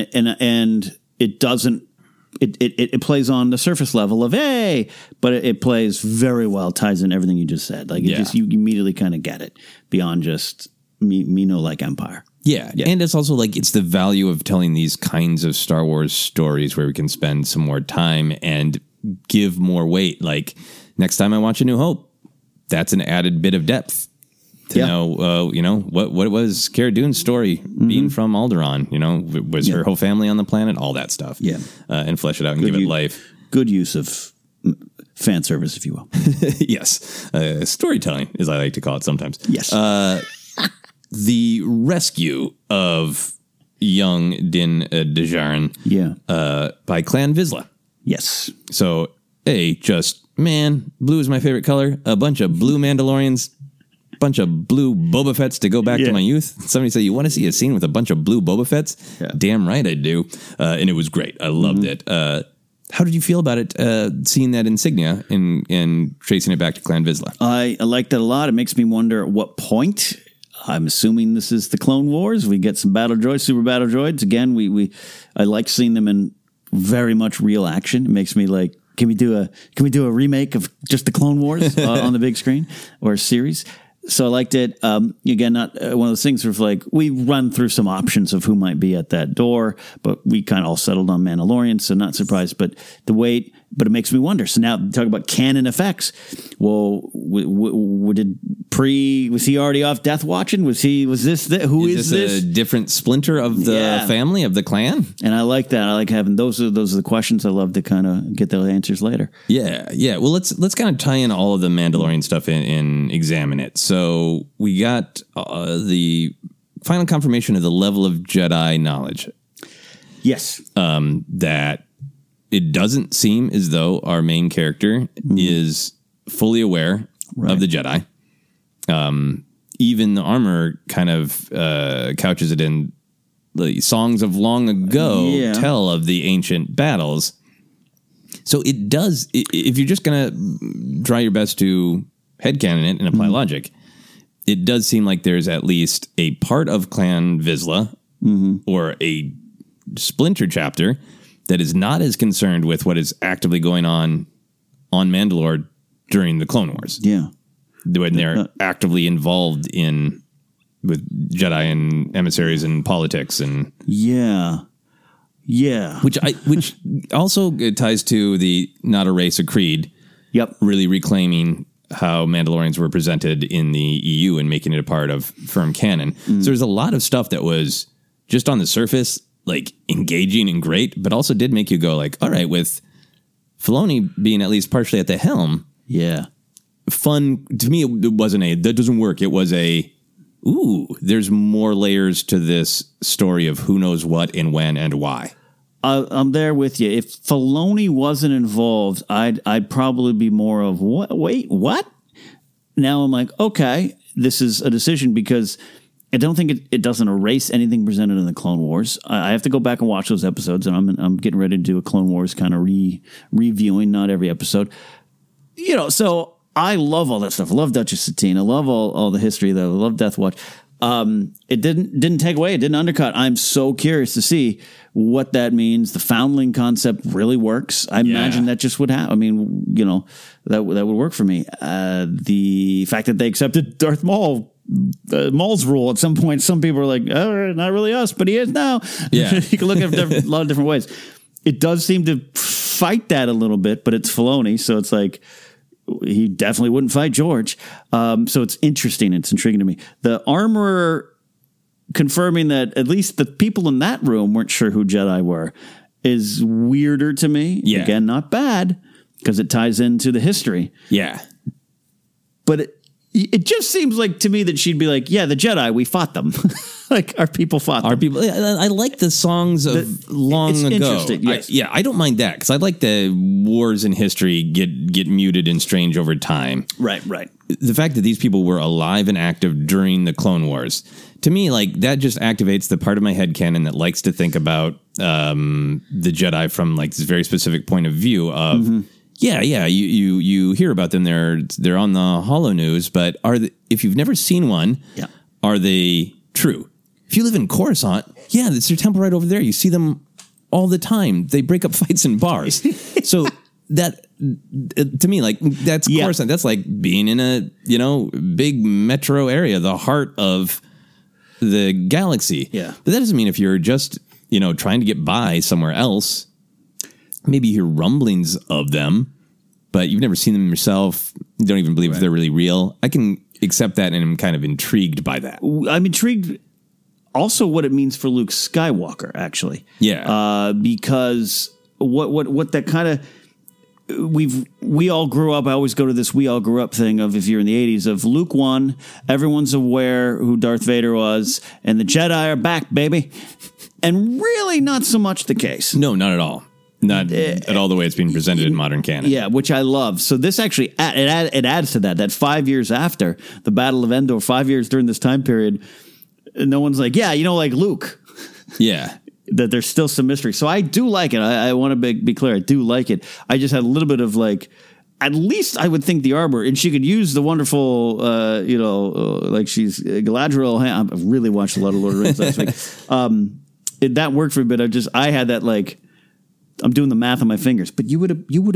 it doesn't, it plays on the surface level of, hey, but it plays very well, ties in everything you just said. Like, you immediately kind of get it beyond just me know like Empire. Yeah. And it's also like, it's the value of telling these kinds of Star Wars stories where we can spend some more time and give more weight. Like next time I watch A New Hope, that's an added bit of depth to know, what was Cara Dune's story being from Alderaan, was her whole family on the planet, all that stuff. Yeah. And flesh it out and give it life. Good use of fan service, if you will. Yes. Storytelling, as I like to call it sometimes. Yes. The rescue of young Din Djarin by Clan Vizsla. Yes. So, blue is my favorite color. A bunch of blue Mandalorians, bunch of blue Boba Fetts to go back to my youth. Somebody said, you want to see a scene with a bunch of blue Boba Fetts? Yeah. Damn right I do. And it was great. I loved it. How did you feel about it, seeing that insignia and tracing it back to Clan Vizsla? I liked it a lot. It makes me wonder at what point. I'm assuming this is the Clone Wars. We get some battle droids, super battle droids. Again, I like seeing them in very much real action. It makes me like, can we do a remake of just the Clone Wars on the big screen or a series? So I liked it. Again, not one of those things where it's like we run through some options of who might be at that door, but we kind of all settled on Mandalorian, so not surprised. But the weight, But it makes me wonder. So now talk about canon effects. Well, was he already off Death Watching? Was this who is this? A different splinter of the family, of the clan? And I like that. I like having those are the questions I love to kind of get those answers later. Yeah. Well, let's kind of tie in all of the Mandalorian stuff and examine it. So we got the final confirmation of the level of Jedi knowledge. Yes. That it doesn't seem as though our main character is fully aware of the Jedi. Even the armor kind of couches it in the songs of long ago tell of the ancient battles. So it does, if you're just going to try your best to headcanon it and apply logic, it does seem like there's at least a part of Clan Vizsla or a splinter chapter that is not as concerned with what is actively going on Mandalore during the Clone Wars. Yeah. When they're actively involved with Jedi and emissaries and politics and which also ties to the not a race, a creed. Yep. Really reclaiming how Mandalorians were presented in the EU and making it a part of firm canon. So there's a lot of stuff that was just on the surface, like engaging and great, but also did make you go like, all right, with Filoni being at least partially at the helm. Yeah. Fun to me. It wasn't that doesn't work. It was there's more layers to this story of who knows what and when and why. I'm there with you. If Filoni wasn't involved, I'd probably be more of what? Wait, what? Now I'm like, okay, this is a decision because I don't think it doesn't erase anything presented in the Clone Wars. I have to go back and watch those episodes, and I'm getting ready to do a Clone Wars kind of reviewing, not every episode. So I love all that stuff. I love Duchess Satine. I love all the history, though. I love Death Watch. It didn't take away. It didn't undercut. I'm so curious to see what that means. The foundling concept really works. I imagine that just would happen. I mean, that would work for me. The fact that they accepted Darth Maul's rule at some point, some people are like, oh, not really us, but he is now. Yeah. You can look at it a lot of different ways. It does seem to fight that a little bit, but it's Filoni, so it's like, he definitely wouldn't fight George. So it's interesting. It's intriguing to me. The armorer confirming that at least the people in that room weren't sure who Jedi were is weirder to me. Yeah. Again, not bad because it ties into the history. Yeah. But it just seems like to me that she'd be like, yeah, the Jedi, we fought them. Like our people fought them. Our people. I like the songs of long ago. Interesting, yes. I don't mind that because I like the wars in history get muted and strange over time. Right. The fact that these people were alive and active during the Clone Wars, to me, like that just activates the part of my headcanon that likes to think about the Jedi from like this very specific point of view of. You hear about them. They're on the Holo News, but if you've never seen one, are they true? If you live in Coruscant, it's their temple right over there. You see them all the time. They break up fights in bars. So that to me, like that's Coruscant. That's like being in a big metro area, the heart of the galaxy. Yeah, but that doesn't mean if you're just trying to get by somewhere else. Maybe you hear rumblings of them, but you've never seen them yourself. You don't even believe if they're really real. I can accept that, and I'm kind of intrigued by that. I'm intrigued also what it means for Luke Skywalker, actually. Yeah. Because what that kind of... We all grew up, I always go to this we all grew up thing of if you're in the 80s, of Luke won, everyone's aware who Darth Vader was, and the Jedi are back, baby. And really not so much the case. No, not at all. Not at all the way it's being presented in modern canon. Yeah, which I love. So this actually, it adds to that 5 years after the Battle of Endor, 5 years during this time period, no one's like, like Luke. Yeah. That there's still some mystery. So I do like it. I want to be clear. I do like it. I just had a little bit of like, at least I would think the armor, and she could use the wonderful, like she's Galadriel. I really watched a lot of Lord of the Rings last week. That worked for me, but I had that like, I'm doing the math on my fingers, but you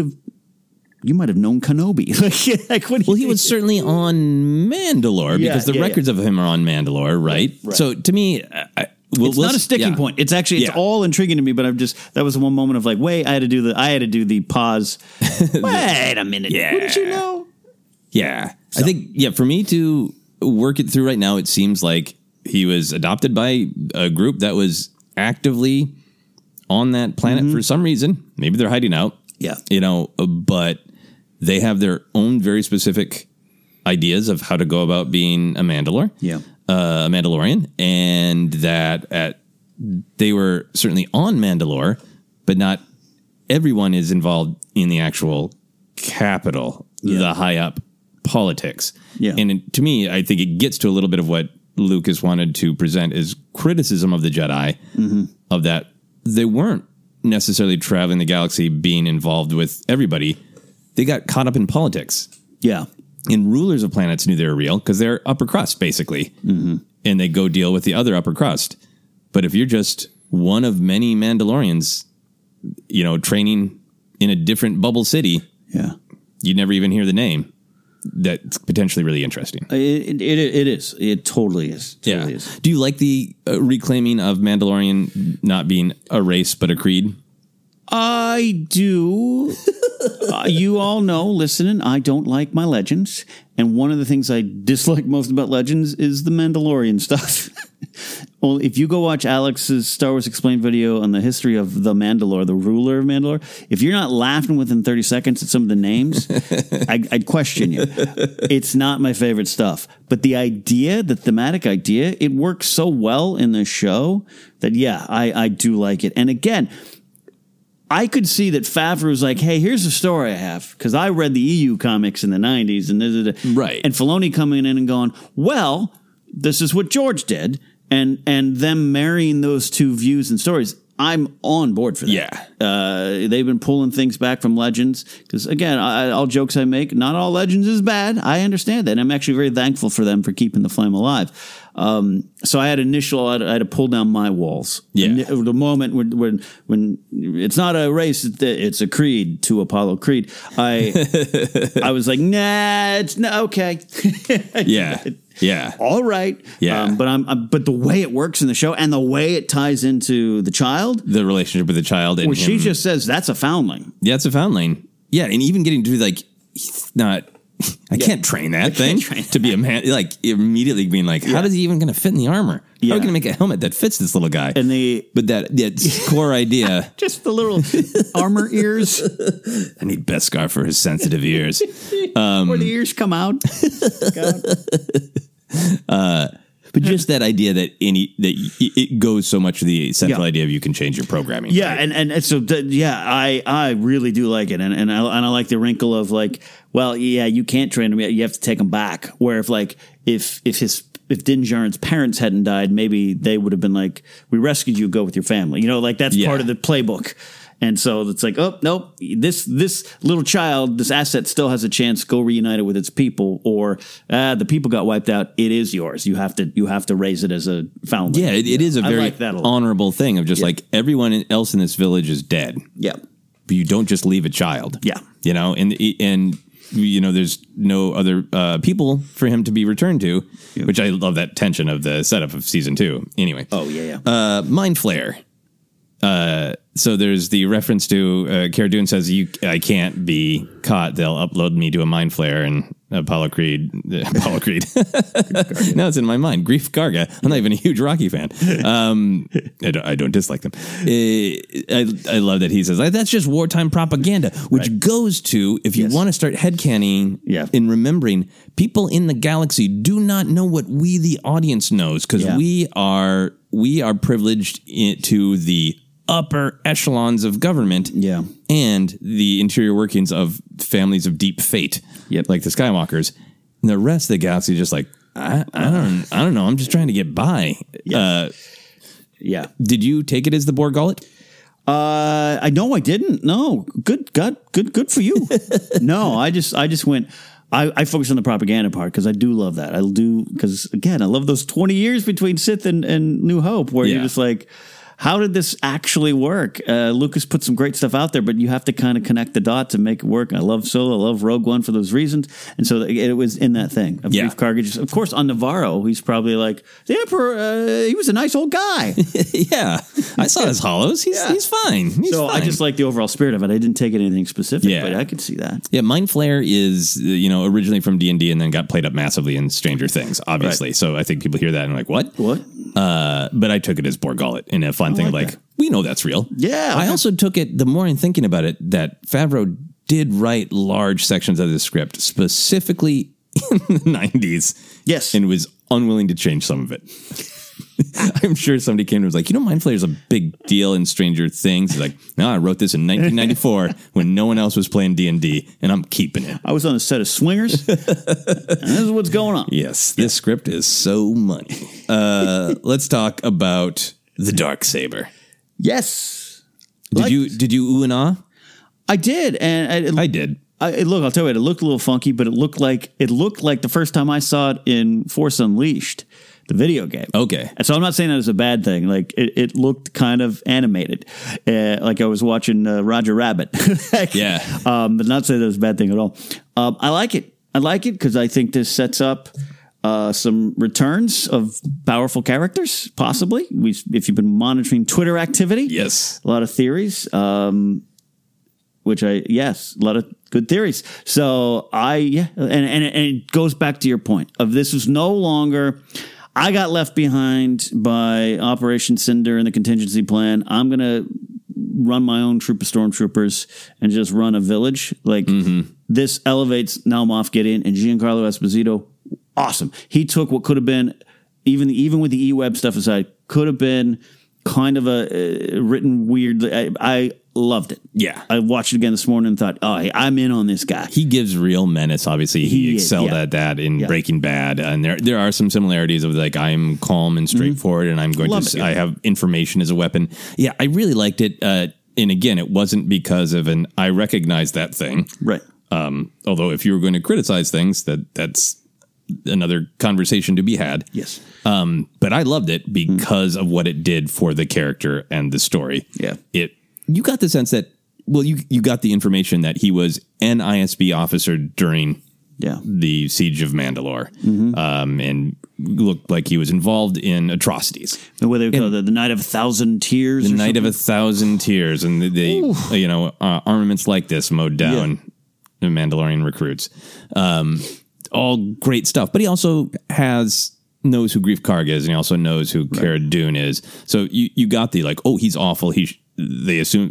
might have known Kenobi. He was certainly on Mandalore because the records of him are on Mandalore, right? Right. So to me, It's not a sticking point. It's actually it's all intriguing to me. But that was one moment of like, wait, I had to do the pause. Wait a minute. Yeah. Wouldn't you know? Yeah, so. I think for me to work it through right now, it seems like he was adopted by a group that was actively on that planet for some reason. Maybe they're hiding out. Yeah, but they have their own very specific ideas of how to go about being a Mandalore. Yeah. A Mandalorian, and that they were certainly on Mandalore, but not everyone is involved in the actual capital, the high up politics. Yeah. And to me, I think it gets to a little bit of what Lucas wanted to present as criticism of the Jedi, of that they weren't necessarily traveling the galaxy being involved with everybody. They got caught up in politics. Yeah. And rulers of planets knew they were real because they're upper crust, basically. And they go deal with the other upper crust. But if you're just one of many Mandalorians, training in a different bubble city, you'd never even hear the name. That's potentially really interesting. It is. It totally is. Totally is. Do you like the reclaiming of Mandalorian not being a race but a creed? I do. You all know, listening, I don't like my Legends. And one of the things I dislike most about Legends is the Mandalorian stuff. Well, if you go watch Alex's Star Wars Explained video on the history of the Mandalore, the ruler of Mandalore, if you're not laughing within 30 seconds at some of the names, I'd question you. It's not my favorite stuff. But the idea, the thematic idea, it works so well in the show that, I do like it. And again, I could see that Favreau was like, hey, here's a story I have, because I read the EU comics in the 90s. And right. And Filoni coming in and going, well, this is what George did. And them marrying those two views and stories, I'm on board for that. Yeah. They've been pulling things back from Legends. Because, again, all jokes I make, not all Legends is bad. I understand that. And I'm actually very thankful for them for keeping the flame alive. So I had I had to pull down my walls. Yeah. The moment when it's not a race, it's a creed to Apollo Creed. I was like, nah, it's not okay. Yeah. Yeah. All right. Yeah. But the way it works in the show and the way it ties into the child, the relationship with the child, and she just says that's a foundling. Yeah, it's a foundling. Yeah, and even getting to he's not. I can't train that thing to be a man. Like immediately being like, how is he even going to fit in the armor? How are we going to make a helmet that fits this little guy? And that core idea, just the little armor ears. I need Beskar for his sensitive ears, where the ears come out. But just that idea that it goes so much to the central idea of you can change your programming. Yeah, right? and so I really do like it, and I like the wrinkle of like, well, you can't train him yet, you have to take him back. Where if Din Djarin's parents hadn't died, maybe they would have been like, we rescued you, go with your family. That's part of the playbook. And so it's like, oh, nope, this little child, this asset still has a chance, go reunite it with its people, or the people got wiped out, it is yours. You have to raise it as a foundling. Yeah, it is a very honorable thing of just like everyone else in this village is dead. Yeah. But you don't just leave a child. Yeah. And there's no other people for him to be returned to, which I love that tension of the setup of season 2. Anyway. Oh, yeah. Mind Flayer. So there's the reference to Cara Dune says, I can't be caught. They'll upload me to a Mind Flayer, and Apollo Creed. Now it's in my mind. Grief Karga. I'm not even a huge Rocky fan. I don't dislike them. I love that he says, that's just wartime propaganda, which goes to, if you want to start headcanning in remembering, people in the galaxy do not know what we, the audience, knows, because we are privileged to the upper echelons of government and the interior workings of families of deep fate, like the Skywalkers. And the rest of the galaxy is just like, I don't know. I'm just trying to get by. Did you take it as the Borg Gullet? I know I didn't. No. Good for you. No, I just went. I focus on the propaganda part because I do love that. Because again, I love those 20 years between Sith and New Hope, where you're just like, how did this actually work? Lucas put some great stuff out there, but you have to kind of connect the dots and make it work. I love Solo. I love Rogue One for those reasons. And so it was in that thing. Greef Karga, of course, on Navarro, he's probably like, the Emperor, he was a nice old guy. Yeah. I saw his hollows. He's fine. He's fine. I just like the overall spirit of it. I didn't take anything specific, but I could see that. Yeah, Mind Flayer is, originally from D&D and then got played up massively in Stranger Things, obviously. Right. So I think people hear that and are like, what? What? But I took it as Borgullet in a fun thing like we know that's real. Yeah. I also took it, the more I'm thinking about it, that Favreau did write large sections of the script specifically in the 90s. Yes. And was unwilling to change some of it. I'm sure somebody came and was like, Mind Flayer's a big deal in Stranger Things. He's like, no, I wrote this in 1994 when no one else was playing D&D, and I'm keeping it. I was on a set of Swingers, and this is what's going on. Yes, this script is so money. Let's talk about the Darksaber. Yes. Did you ooh and ah? I did, and I did. Look, I'll tell you what, it looked a little funky, but it looked like the first time I saw it in Force Unleashed, the video game. Okay. And so I'm not saying that as a bad thing. Like, it looked kind of animated. Like I was watching Roger Rabbit. Yeah. But not saying that was a bad thing at all. I like it. I like it because I think this sets up some returns of powerful characters, possibly. If you've been monitoring Twitter activity. Yes. A lot of theories. A lot of good theories. So and it goes back to your point of this is no longer, I got left behind by Operation Cinder and the contingency plan. I'm going to run my own troop of stormtroopers and just run a village. Like this elevates now Moff Gideon and Giancarlo Esposito. Awesome. He took what could have been, even with the E-Web stuff aside, could have been kind of a written weird. I loved it. Yeah. I watched it again this morning and thought, hey, I'm in on this guy. He gives real menace, obviously. He excelled at that in Breaking Bad. And there are some similarities of like, I'm calm and straightforward and I'm going I have information as a weapon. Yeah, I really liked it. And again, it wasn't because of I recognize that thing. Right. Although if you were going to criticize things, that's another conversation to be had. Yes. But I loved it because of what it did for the character and the story. Yeah. You got the sense that, you got the information that he was an ISB officer during the Siege of Mandalore, and looked like he was involved in atrocities. What they call the Night of a Thousand Tears? The Night of a Thousand Tears. And they armaments like this mowed down the Mandalorian recruits. All great stuff. But he also knows who Greef Karga is, and he also knows who Cara Dune is. So you got the like, he's awful. They assume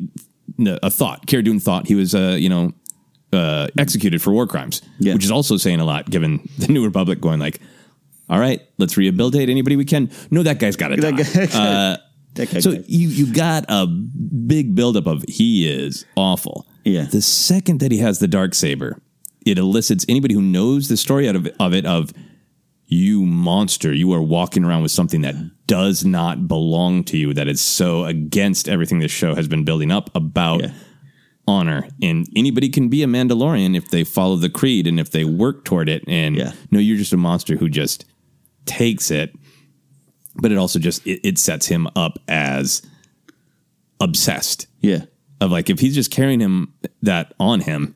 Cara Dune thought he was executed for war crimes, which is also saying a lot given the New Republic going like, all right, let's rehabilitate anybody we can. No, that guy's got to die. So you got a big buildup of he is awful. Yeah. The second that he has the Darksaber, it elicits anybody who knows the story out of you monster, you are walking around with something that does not belong to you, that is so against everything this show has been building up about honor. And anybody can be a Mandalorian if they follow the creed and if they work toward it. And no, you're just a monster who just takes it. But it also just, it sets him up as obsessed. Yeah. Of like, if he's just carrying that on him,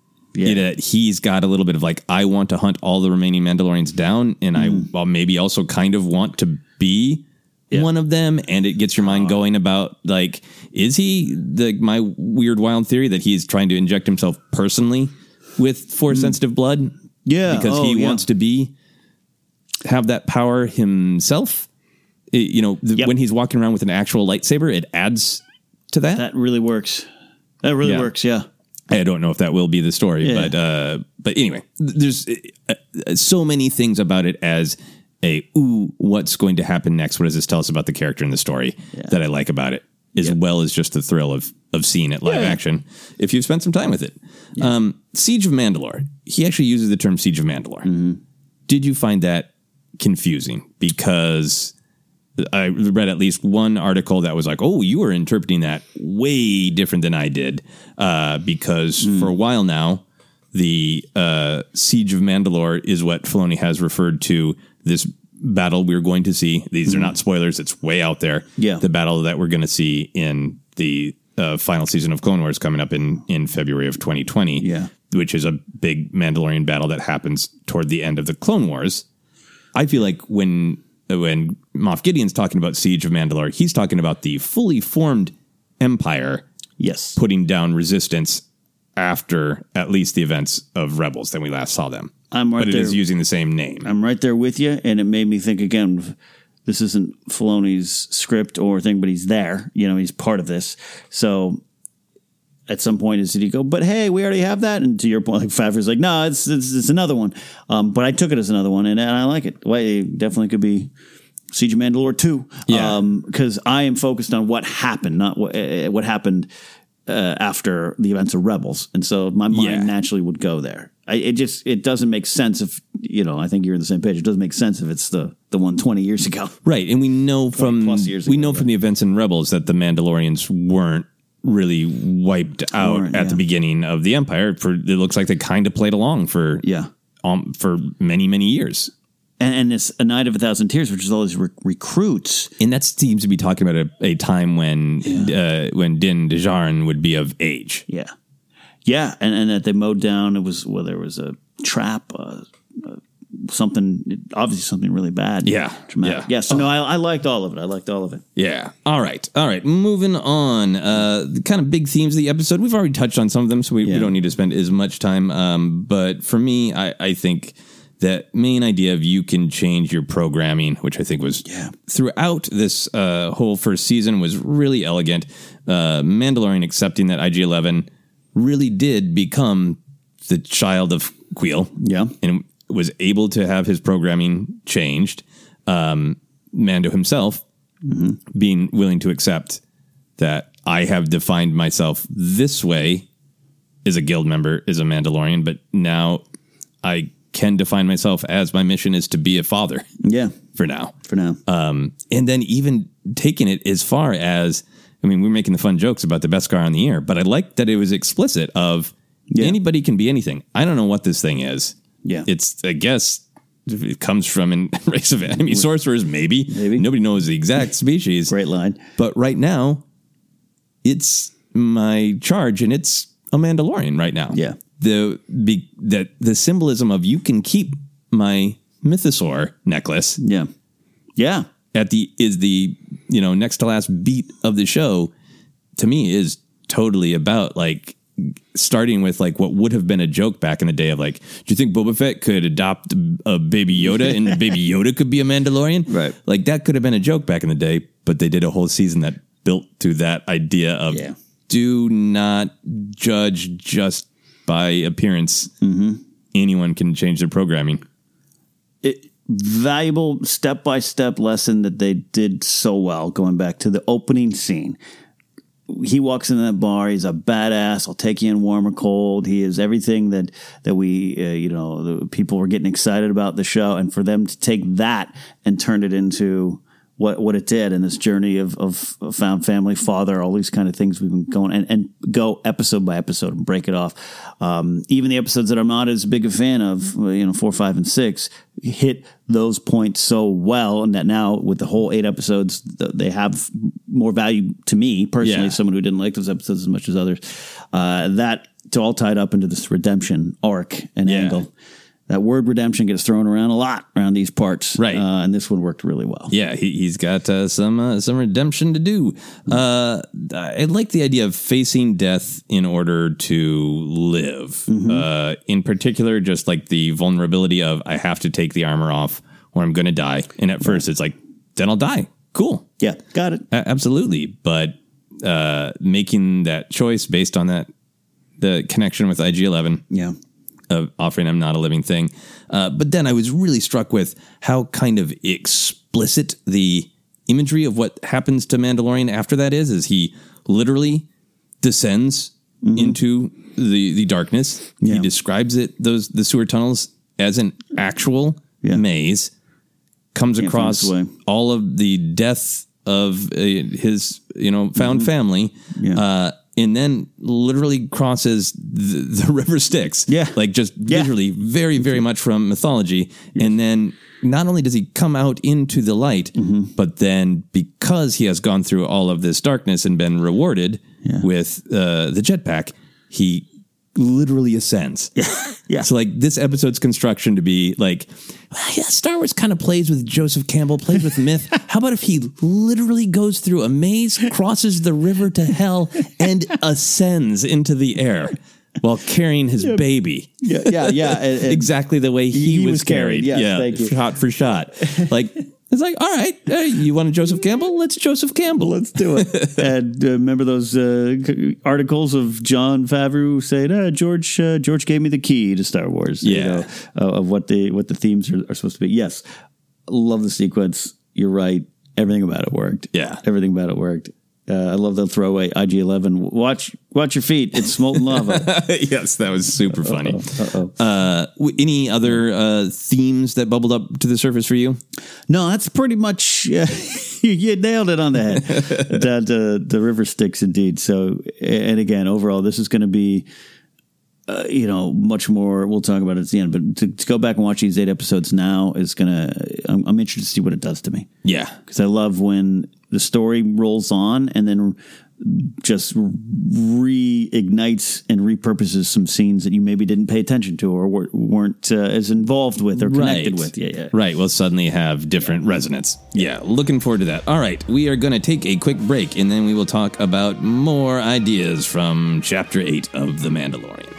he's got a little bit of like, I want to hunt all the remaining Mandalorians down, and I maybe also kind of want to be one of them, and it gets your mind going about like, is he my weird wild theory that he's trying to inject himself personally with Force sensitive blood? Yeah, because he wants to have that power himself. When he's walking around with an actual lightsaber, it adds to that. That really works. That really works. Yeah. I don't know if that will be the story, but anyway, there's so many things about it as what's going to happen next? What does this tell us about the character in the story that I like about it, as well as just the thrill of seeing it live action if you've spent some time with it. Yeah. Siege of Mandalore. He actually uses the term Siege of Mandalore. Mm-hmm. Did you find that confusing? Because I read at least one article that was like, you were interpreting that way different than I did. Because for a while now, the Siege of Mandalore is what Filoni has referred to this battle we're going to see. These are not spoilers. It's way out there. Yeah. The battle that we're going to see in the final season of Clone Wars coming up in February of 2020. Yeah. Which is a big Mandalorian battle that happens toward the end of the Clone Wars. I feel like when Moff Gideon's talking about Siege of Mandalore, he's talking about the fully formed Empire. Yes. Putting down resistance after at least the events of Rebels than we last saw them. But it is using the same name. I'm right there with you, and it made me think again. This isn't Filoni's script or thing, but he's there. He's part of this. So at some point, did he go, but hey, we already have that? And to your point, like Favreau's like, no, it's another one. But I took it as another one, and I like it. Well, it definitely could be Siege of Mandalore 2. Yeah. Because I am focused on what happened, not what happened after the events of Rebels. And so my mind naturally would go there. It doesn't make sense if, I think you're on the same page. It doesn't make sense if it's the one 20 years ago. Right. And we know from the events in Rebels that the Mandalorians weren't really wiped out at the beginning of the Empire. It looks like they kind of played along for many, many years. And it's A Night of a Thousand Tears, which is all these recruits. And that seems to be talking about a time when Din Djarin would be of age. Yeah. Yeah, and that they mowed down, there was a trap, something really bad. Yeah. Dramatic. Yeah, so I liked all of it. Yeah. All right. Moving on. The kind of big themes of the episode, we've already touched on some of them, so we don't need to spend as much time. But for me, I think that main idea of you can change your programming, which I think was throughout this whole first season, was really elegant. Mandalorian accepting that IG-11 really did become the child of Kuiil. Yeah. And was able to have his programming changed. Mando himself being willing to accept that I have defined myself this way as a guild member, as a Mandalorian, but now I can define myself as my mission is to be a father. Yeah. For now. And then even taking it as far as, we're making the fun jokes about the Beskar on the air, but I like that it was explicit of anybody can be anything. I don't know what this thing is. Yeah. It's, I guess, it comes from a race of enemy sorcerers, maybe. Nobody knows the exact species. Great line. But right now, it's my charge, and it's a Mandalorian right now. Yeah. The symbolism of you can keep my Mythosaur necklace. Yeah. Yeah. Is the next to last beat of the show, to me, is totally about starting with what would have been a joke back in the day of do you think Boba Fett could adopt a Baby Yoda and Baby Yoda could be a Mandalorian? Right. That could have been a joke back in the day, but they did a whole season that built to that idea of do not judge just by appearance. Anyone can change their programming. Valuable step-by-step lesson that they did so well, going back to the opening scene. He walks into that bar. He's a badass. I'll take you in warm or cold. He is everything that we, the people were getting excited about the show. And for them to take that and turn it into what it did in this journey of found family, father, all these kind of things we've been going and go episode by episode and break it off. Even the episodes that I'm not as big a fan of, 4, 5, and 6 hit those points so well. And that now with the whole 8 episodes, they have more value to me personally, someone who didn't like those episodes as much as others, that to all tied up into this redemption arc and angle. That word redemption gets thrown around a lot around these parts. Right. And this one worked really well. Yeah, he's got some redemption to do. I like the idea of facing death in order to live. In particular, just the vulnerability of I have to take the armor off or I'm going to die. And at first it's then I'll die. Cool. Yeah, got it. Absolutely. But making that choice based on the connection with IG-11. Yeah. Of offering I'm not a living thing. But then I was really struck with how kind of explicit the imagery of what happens to Mandalorian after that is he literally descends into the darkness. Yeah. He describes the sewer tunnels as an actual maze, comes across all of the death of his, found family, and then literally crosses the river Styx. Yeah. Like just visually, very, very much from mythology. And then not only does he come out into the light, but then because he has gone through all of this darkness and been rewarded with the jetpack, he literally ascends. Yeah. So like this episode's construction to be like, Star Wars kind of plays with Joseph Campbell, plays with myth. How about if he literally goes through a maze, crosses the river to hell, and ascends into the air while carrying his baby? Yeah. Exactly the way he was carried. Yes, thank you. Shot for shot. Like, it's like, all right, you want a Joseph Campbell? Let's Joseph Campbell. Let's do it. And remember those articles of Jon Favreau saying, George gave me the key to Star Wars. Of what the themes are supposed to be. Yes, love the sequence. You're right. Everything about it worked. Yeah, everything about it worked. I love the throwaway IG-11. Watch your feet. It's molten lava. Yes, that was super funny. Any other themes that bubbled up to the surface for you? No, that's pretty much you nailed it on the head. The river Styx indeed. So, and again, overall, this is going to be much more. We'll talk about it at the end. But to go back and watch these 8 episodes now is I'm interested to see what it does to me. Yeah, because I love when the story rolls on and then just reignites and repurposes some scenes that you maybe didn't pay attention to or weren't as involved with or connected with. Yeah. Right. We'll suddenly have different resonance. Yeah. Looking forward to that. All right. We are going to take a quick break and then we will talk about more ideas from Chapter 8 of The Mandalorian.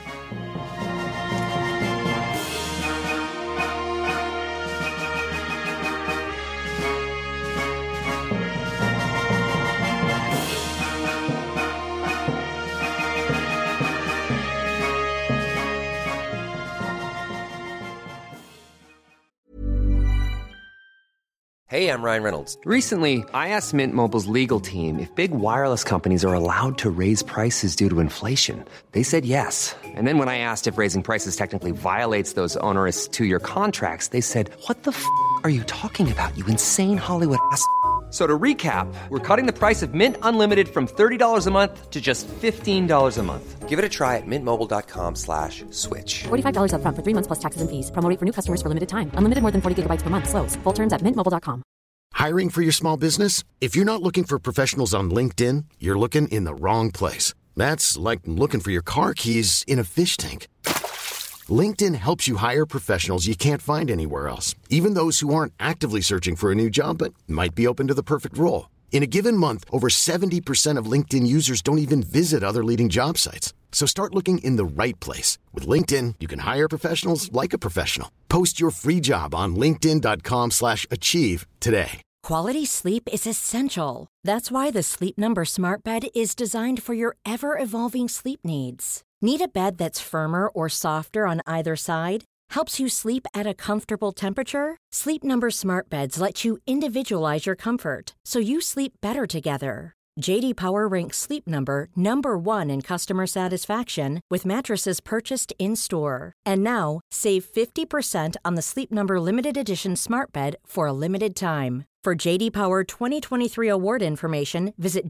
Hey, I'm Ryan Reynolds. Recently, I asked Mint Mobile's legal team if big wireless companies are allowed to raise prices due to inflation. They said yes. And then when I asked if raising prices technically violates those onerous 2-year contracts, they said, "What the f*** are you talking about, you insane Hollywood ass?" So to recap, we're cutting the price of Mint Unlimited from $30 a month to just $15 a month. Give it a try at mintmobile.com/switch. $45 up front for 3 months plus taxes and fees. Promo rate for new customers for limited time. Unlimited more than 40 gigabytes per month. Slows full terms at mintmobile.com. Hiring for your small business? If you're not looking for professionals on LinkedIn, you're looking in the wrong place. That's like looking for your car keys in a fish tank. LinkedIn helps you hire professionals you can't find anywhere else, even those who aren't actively searching for a new job but might be open to the perfect role. In a given month, over 70% of LinkedIn users don't even visit other leading job sites. So start looking in the right place. With LinkedIn, you can hire professionals like a professional. Post your free job on linkedin.com/achieve today. Quality sleep is essential. That's why the Sleep Number Smart Bed is designed for your ever-evolving sleep needs. Need a bed that's firmer or softer on either side? Helps you sleep at a comfortable temperature? Sleep Number Smart Beds let you individualize your comfort so you sleep better together. J.D. Power ranks Sleep Number #1 in customer satisfaction with mattresses purchased in-store. And now, save 50% on the Sleep Number Limited Edition Smart Bed for a limited time. For J.D. Power 2023 award information, visit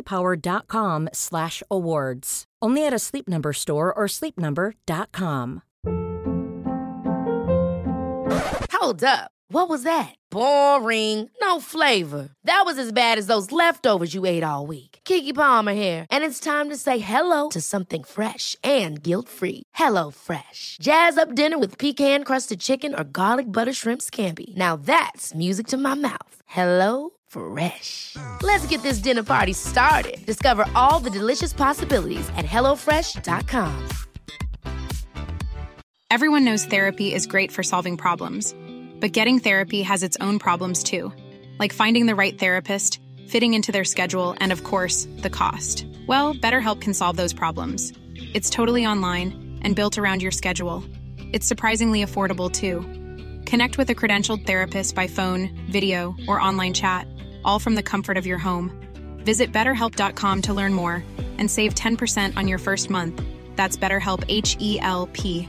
jdpower.com/awards. Only at a Sleep Number store or sleepnumber.com. Hold up. What was that? Boring. No flavor. That was as bad as those leftovers you ate all week. Keke Palmer here, and it's time to say hello to something fresh and guilt-free. Hello Fresh. Jazz up dinner with pecan-crusted chicken or garlic butter shrimp scampi. Now that's music to my mouth. Hello Fresh. Let's get this dinner party started. Discover all the delicious possibilities at hellofresh.com. Everyone knows therapy is great for solving problems. But getting therapy has its own problems too, like finding the right therapist, fitting into their schedule, and of course, the cost. Well, BetterHelp can solve those problems. It's totally online and built around your schedule. It's surprisingly affordable too. Connect with a credentialed therapist by phone, video, or online chat, all from the comfort of your home. Visit BetterHelp.com to learn more and save 10% on your first month. That's BetterHelp, H-E-L-P.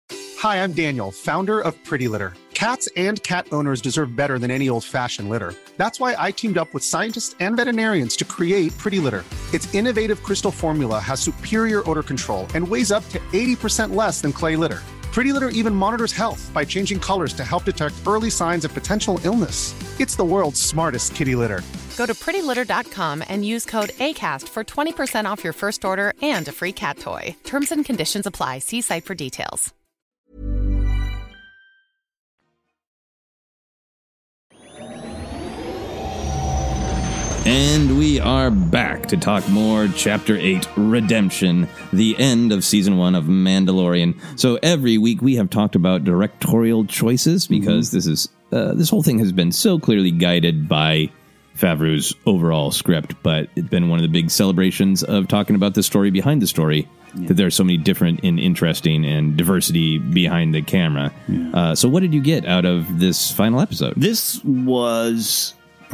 Hi, I'm Daniel, founder of Pretty Litter. Cats and cat owners deserve better than any old-fashioned litter. That's why I teamed up with scientists and veterinarians to create Pretty Litter. Its innovative crystal formula has superior odor control and weighs up to 80% less than clay litter. Pretty Litter even monitors health by changing colors to help detect early signs of potential illness. It's the world's smartest kitty litter. Go to prettylitter.com and use code ACAST for 20% off your first order and a free cat toy. Terms and conditions apply. See site for details. And we are back to talk more Chapter 8, Redemption, the end of Season 1 of Mandalorian. So every week we have talked about directorial choices because this whole thing has been so clearly guided by Favreau's overall script, but it's been one of the big celebrations of talking about the story behind the story, that there are so many different and interesting and diversity behind the camera. So what did you get out of this final episode? This was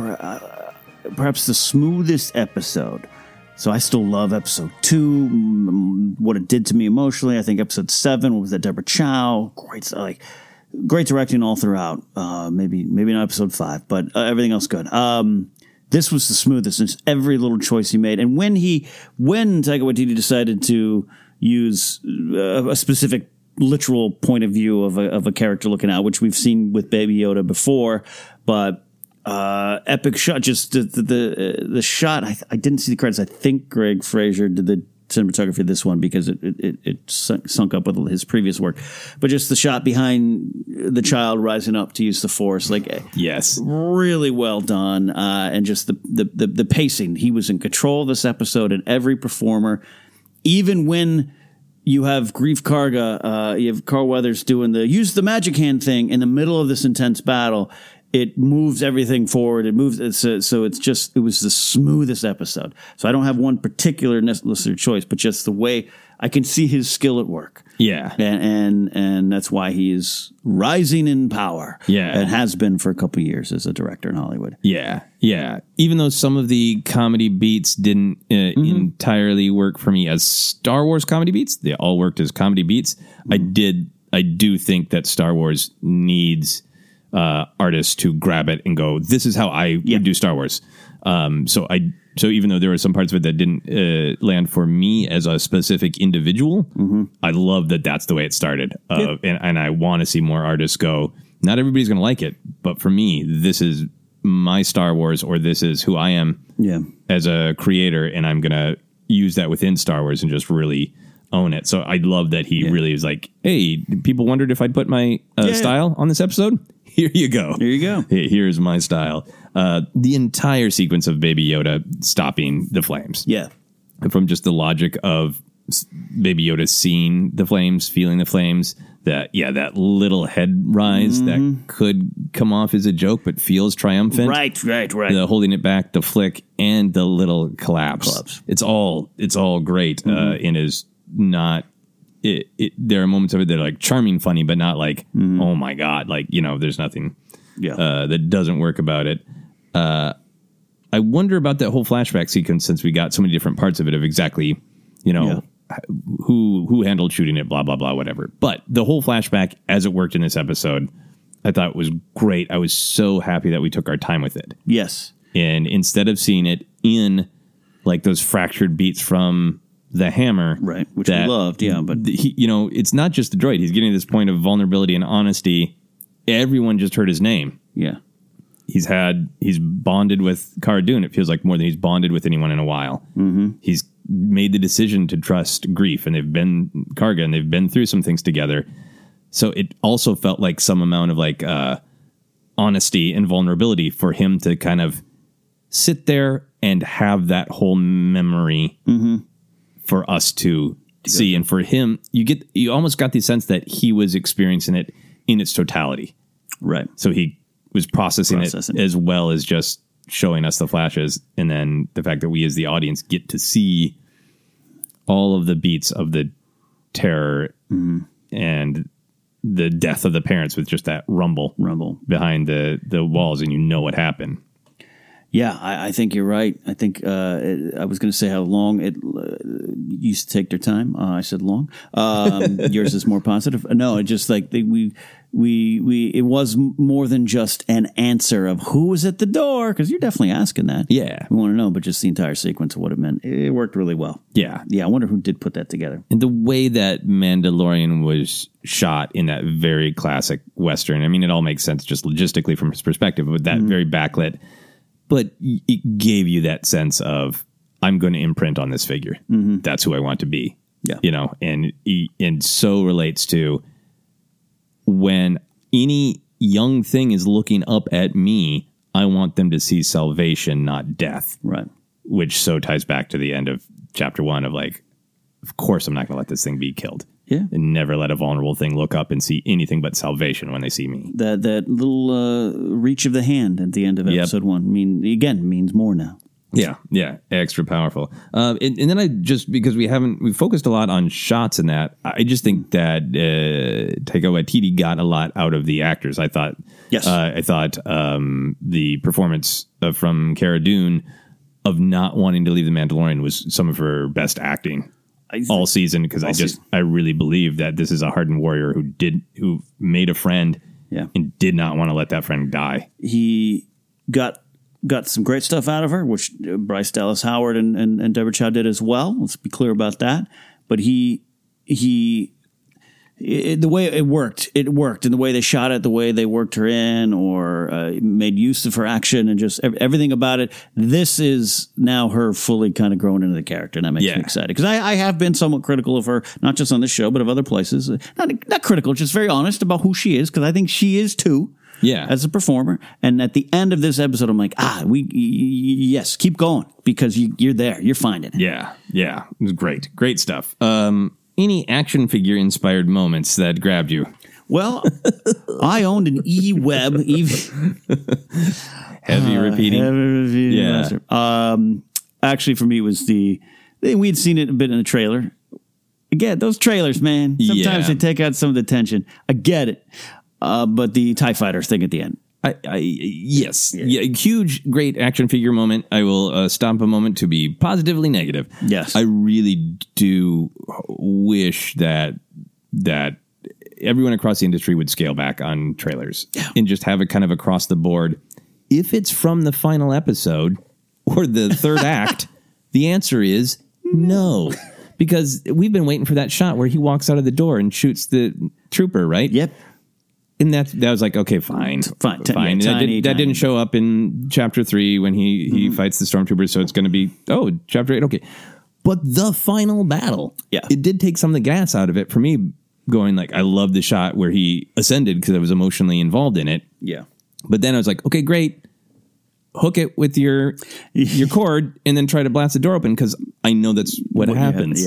perhaps the smoothest episode. So I still love episode 2, what it did to me emotionally. I think episode 7, what was that, Deborah Chow? Great directing all throughout. Maybe not episode 5, but everything else good. This was the smoothest. It's every little choice he made. And when Taika Waititi decided to use a specific literal point of view of a character looking out, which we've seen with Baby Yoda before, but epic shot, just the shot. I didn't see the credits. I think Greg Fraser did the cinematography of this one because it sunk up with his previous work. But just the shot behind the child rising up to use the Force, yes, really well done. And just the pacing. He was in control of this episode, and every performer, even when you have Grief Karga, you have Carl Weathers doing use the magic hand thing in the middle of this intense battle. It moves everything forward. It moves. So it was the smoothest episode. So I don't have one particular necessary choice, but just the way I can see his skill at work. Yeah. And that's why he is rising in power. Yeah. And has been for a couple of years as a director in Hollywood. Yeah. Yeah. Even though some of the comedy beats didn't entirely work for me as Star Wars comedy beats, they all worked as comedy beats. I do think that Star Wars needs artists to grab it and go, this is how I would do Star Wars. So even though there were some parts of it that didn't land for me as a specific individual, I love that that's the way it started. And I want to see more artists go, not everybody's going to like it, but for me, this is my Star Wars, or this is who I am as a creator, and I'm going to use that within Star Wars and just really own it. So I love that he really is like, hey, people wondered if I'd put my style on this episode. Here you go. There you go. Here's my style. The entire sequence of Baby Yoda stopping the flames. Yeah. From just the logic of Baby Yoda seeing the flames, feeling the flames, that little head rise that could come off as a joke, but feels triumphant. Right. The holding it back, the flick, and the little collapse. It's all great. And is not... there are moments of it that are charming, funny, but not oh my God, there's nothing that doesn't work about it. I wonder about that whole flashback sequence, since we got so many different parts of it, of exactly, who handled shooting it, blah, blah, blah, whatever. But the whole flashback as it worked in this episode, I thought was great. I was so happy that we took our time with it. Yes. And instead of seeing it in those fractured beats from the hammer, right, which we loved, but it's not just the droid. He's getting to this point of vulnerability and honesty. Everyone just heard his name. Yeah, he's bonded with Cara Dune. It feels like more than he's bonded with anyone in a while. He's made the decision to trust Grief, and they've been Karga, and they've been through some things together. So it also felt like some amount of honesty and vulnerability for him to kind of sit there and have that whole memory. For us to see, and for him, you almost got the sense that he was experiencing it in its totality, right? So he was processing it as well as just showing us the flashes, and then the fact that we as the audience get to see all of the beats of the terror and the death of the parents with just that rumble behind the walls, and what happened. Yeah, I think you're right. I think I was going to say how long it used to take their time. I said long. Yours is more positive. No, it just it was more than just an answer of who was at the door, because you're definitely asking that. Yeah. We want to know, but just the entire sequence of what it meant. It worked really well. Yeah. Yeah, I wonder who did put that together. And the way that Mandalorian was shot in that very classic Western, I mean, it all makes sense just logistically from his perspective, with that very backlit, but it gave you that sense of, I'm going to imprint on this figure. That's who I want to be. Yeah. You know, and so relates to when any young thing is looking up at me, I want them to see salvation, not death. Right. Which so ties back to the end of chapter 1 of like, of course I'm not going to let this thing be killed. Yeah. And never let a vulnerable thing look up and see anything but salvation when they see me. That little reach of the hand at the end of episode 1 means more now. Yeah, extra powerful. And then because we focused a lot on shots in that, I just think that Taika Waititi got a lot out of the actors. I thought, the performance from Cara Dune of not wanting to leave The Mandalorian was some of her best acting all season, because I really believe that this is a hardened warrior who made a friend and did not want to let that friend die. He got some great stuff out of her, which Bryce Dallas Howard and Deborah Chow did as well. Let's be clear about that. But the way it worked, and the way they shot it, the way they worked her in, or made use of her action, and just everything about it. This is now her fully kind of grown into the character, and that makes me excited, because I have been somewhat critical of her, not just on this show, but of other places. Not critical, just very honest about who she is, because I think she is too. Yeah, as a performer. And at the end of this episode, I'm like, yes, keep going, because you're there, you're finding it. Yeah, it was great stuff. Any action figure inspired moments that grabbed you? Well, I owned an E-Web. Heavy repeating. Yeah. Actually, for me, it was we'd seen it a bit in the trailer. Again, those trailers, man. Sometimes they take out some of the tension. I get it. But the TIE Fighter thing at the end. Yes. Yeah, huge, great action figure moment. I will stomp a moment to be positively negative. Yes. I really do wish that everyone across the industry would scale back on trailers and just have it kind of across the board. If it's from the final episode or the third act, the answer is no. Because we've been waiting for that shot where he walks out of the door and shoots the trooper, right? Yep. And that was like, okay, fine. That didn't show up in chapter 3 when he fights the stormtroopers, so it's going to be, chapter 8, okay. But the final battle, it did take some of the gas out of it for me, going like, I love the shot where he ascended because I was emotionally involved in it. Yeah. But then I was like, okay, great. Hook it with your cord and then try to blast the door open, because I know that's what happens.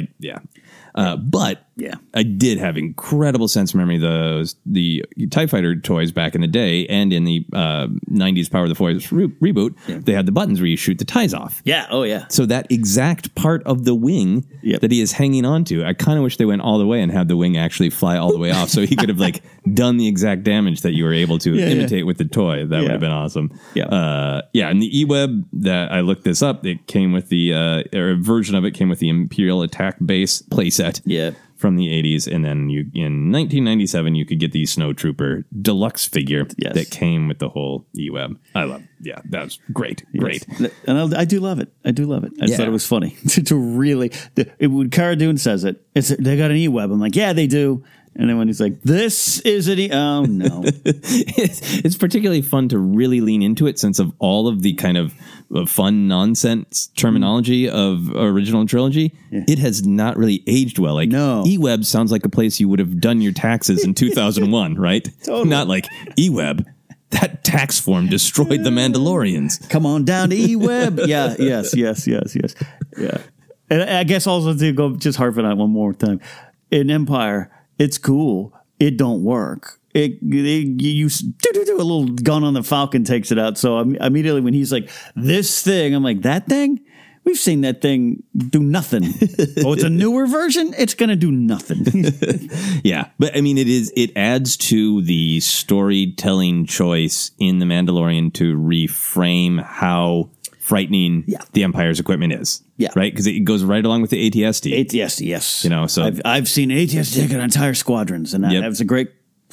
But I did have incredible sense memory. The TIE Fighter toys back in the day, and in the 90s Power of the Force reboot, they had the buttons where you shoot the ties off. Yeah, oh yeah. So that exact part of the wing that he is hanging onto, I kind of wish they went all the way and had the wing actually fly all the way off, so he could have like done the exact damage that you were able to imitate with the toy. That would have been awesome. And the E-Web, that I looked this up, it came with or a version of it came with the Imperial Attack Base playset. From the 80s, and then in 1997 you could get the Snowtrooper deluxe figure that came with the whole E-Web. I love that's great. And I do love it. I just thought it was funny to really, when Cara Dune says it, they got an E-Web. I'm like, yeah, they do. And then when he's like, this is an oh no. It's particularly fun to really lean into it, since of all of the kind of fun nonsense terminology of original trilogy, it has not really aged well. Like, E-Web sounds like a place you would have done your taxes in 2001, right? Totally. Not like E-Web. That tax form destroyed the Mandalorians. Come on down to E-Web. Yes. Yeah. And I guess also to go just harp on that one more time. In Empire, it's cool. It don't work. You do a little gun on the Falcon takes it out. So immediately when he's like, this thing, I'm like, that thing? We've seen that thing do nothing. It's a newer version. It's going to do nothing. Yeah. But I mean, it adds to the storytelling choice in The Mandalorian to reframe how frightening the Empire's equipment is. Yeah. Right? Because it goes right along with the AT-ST. AT-ST, yes. You know, so I've seen AT-ST take out entire squadrons, and that was a great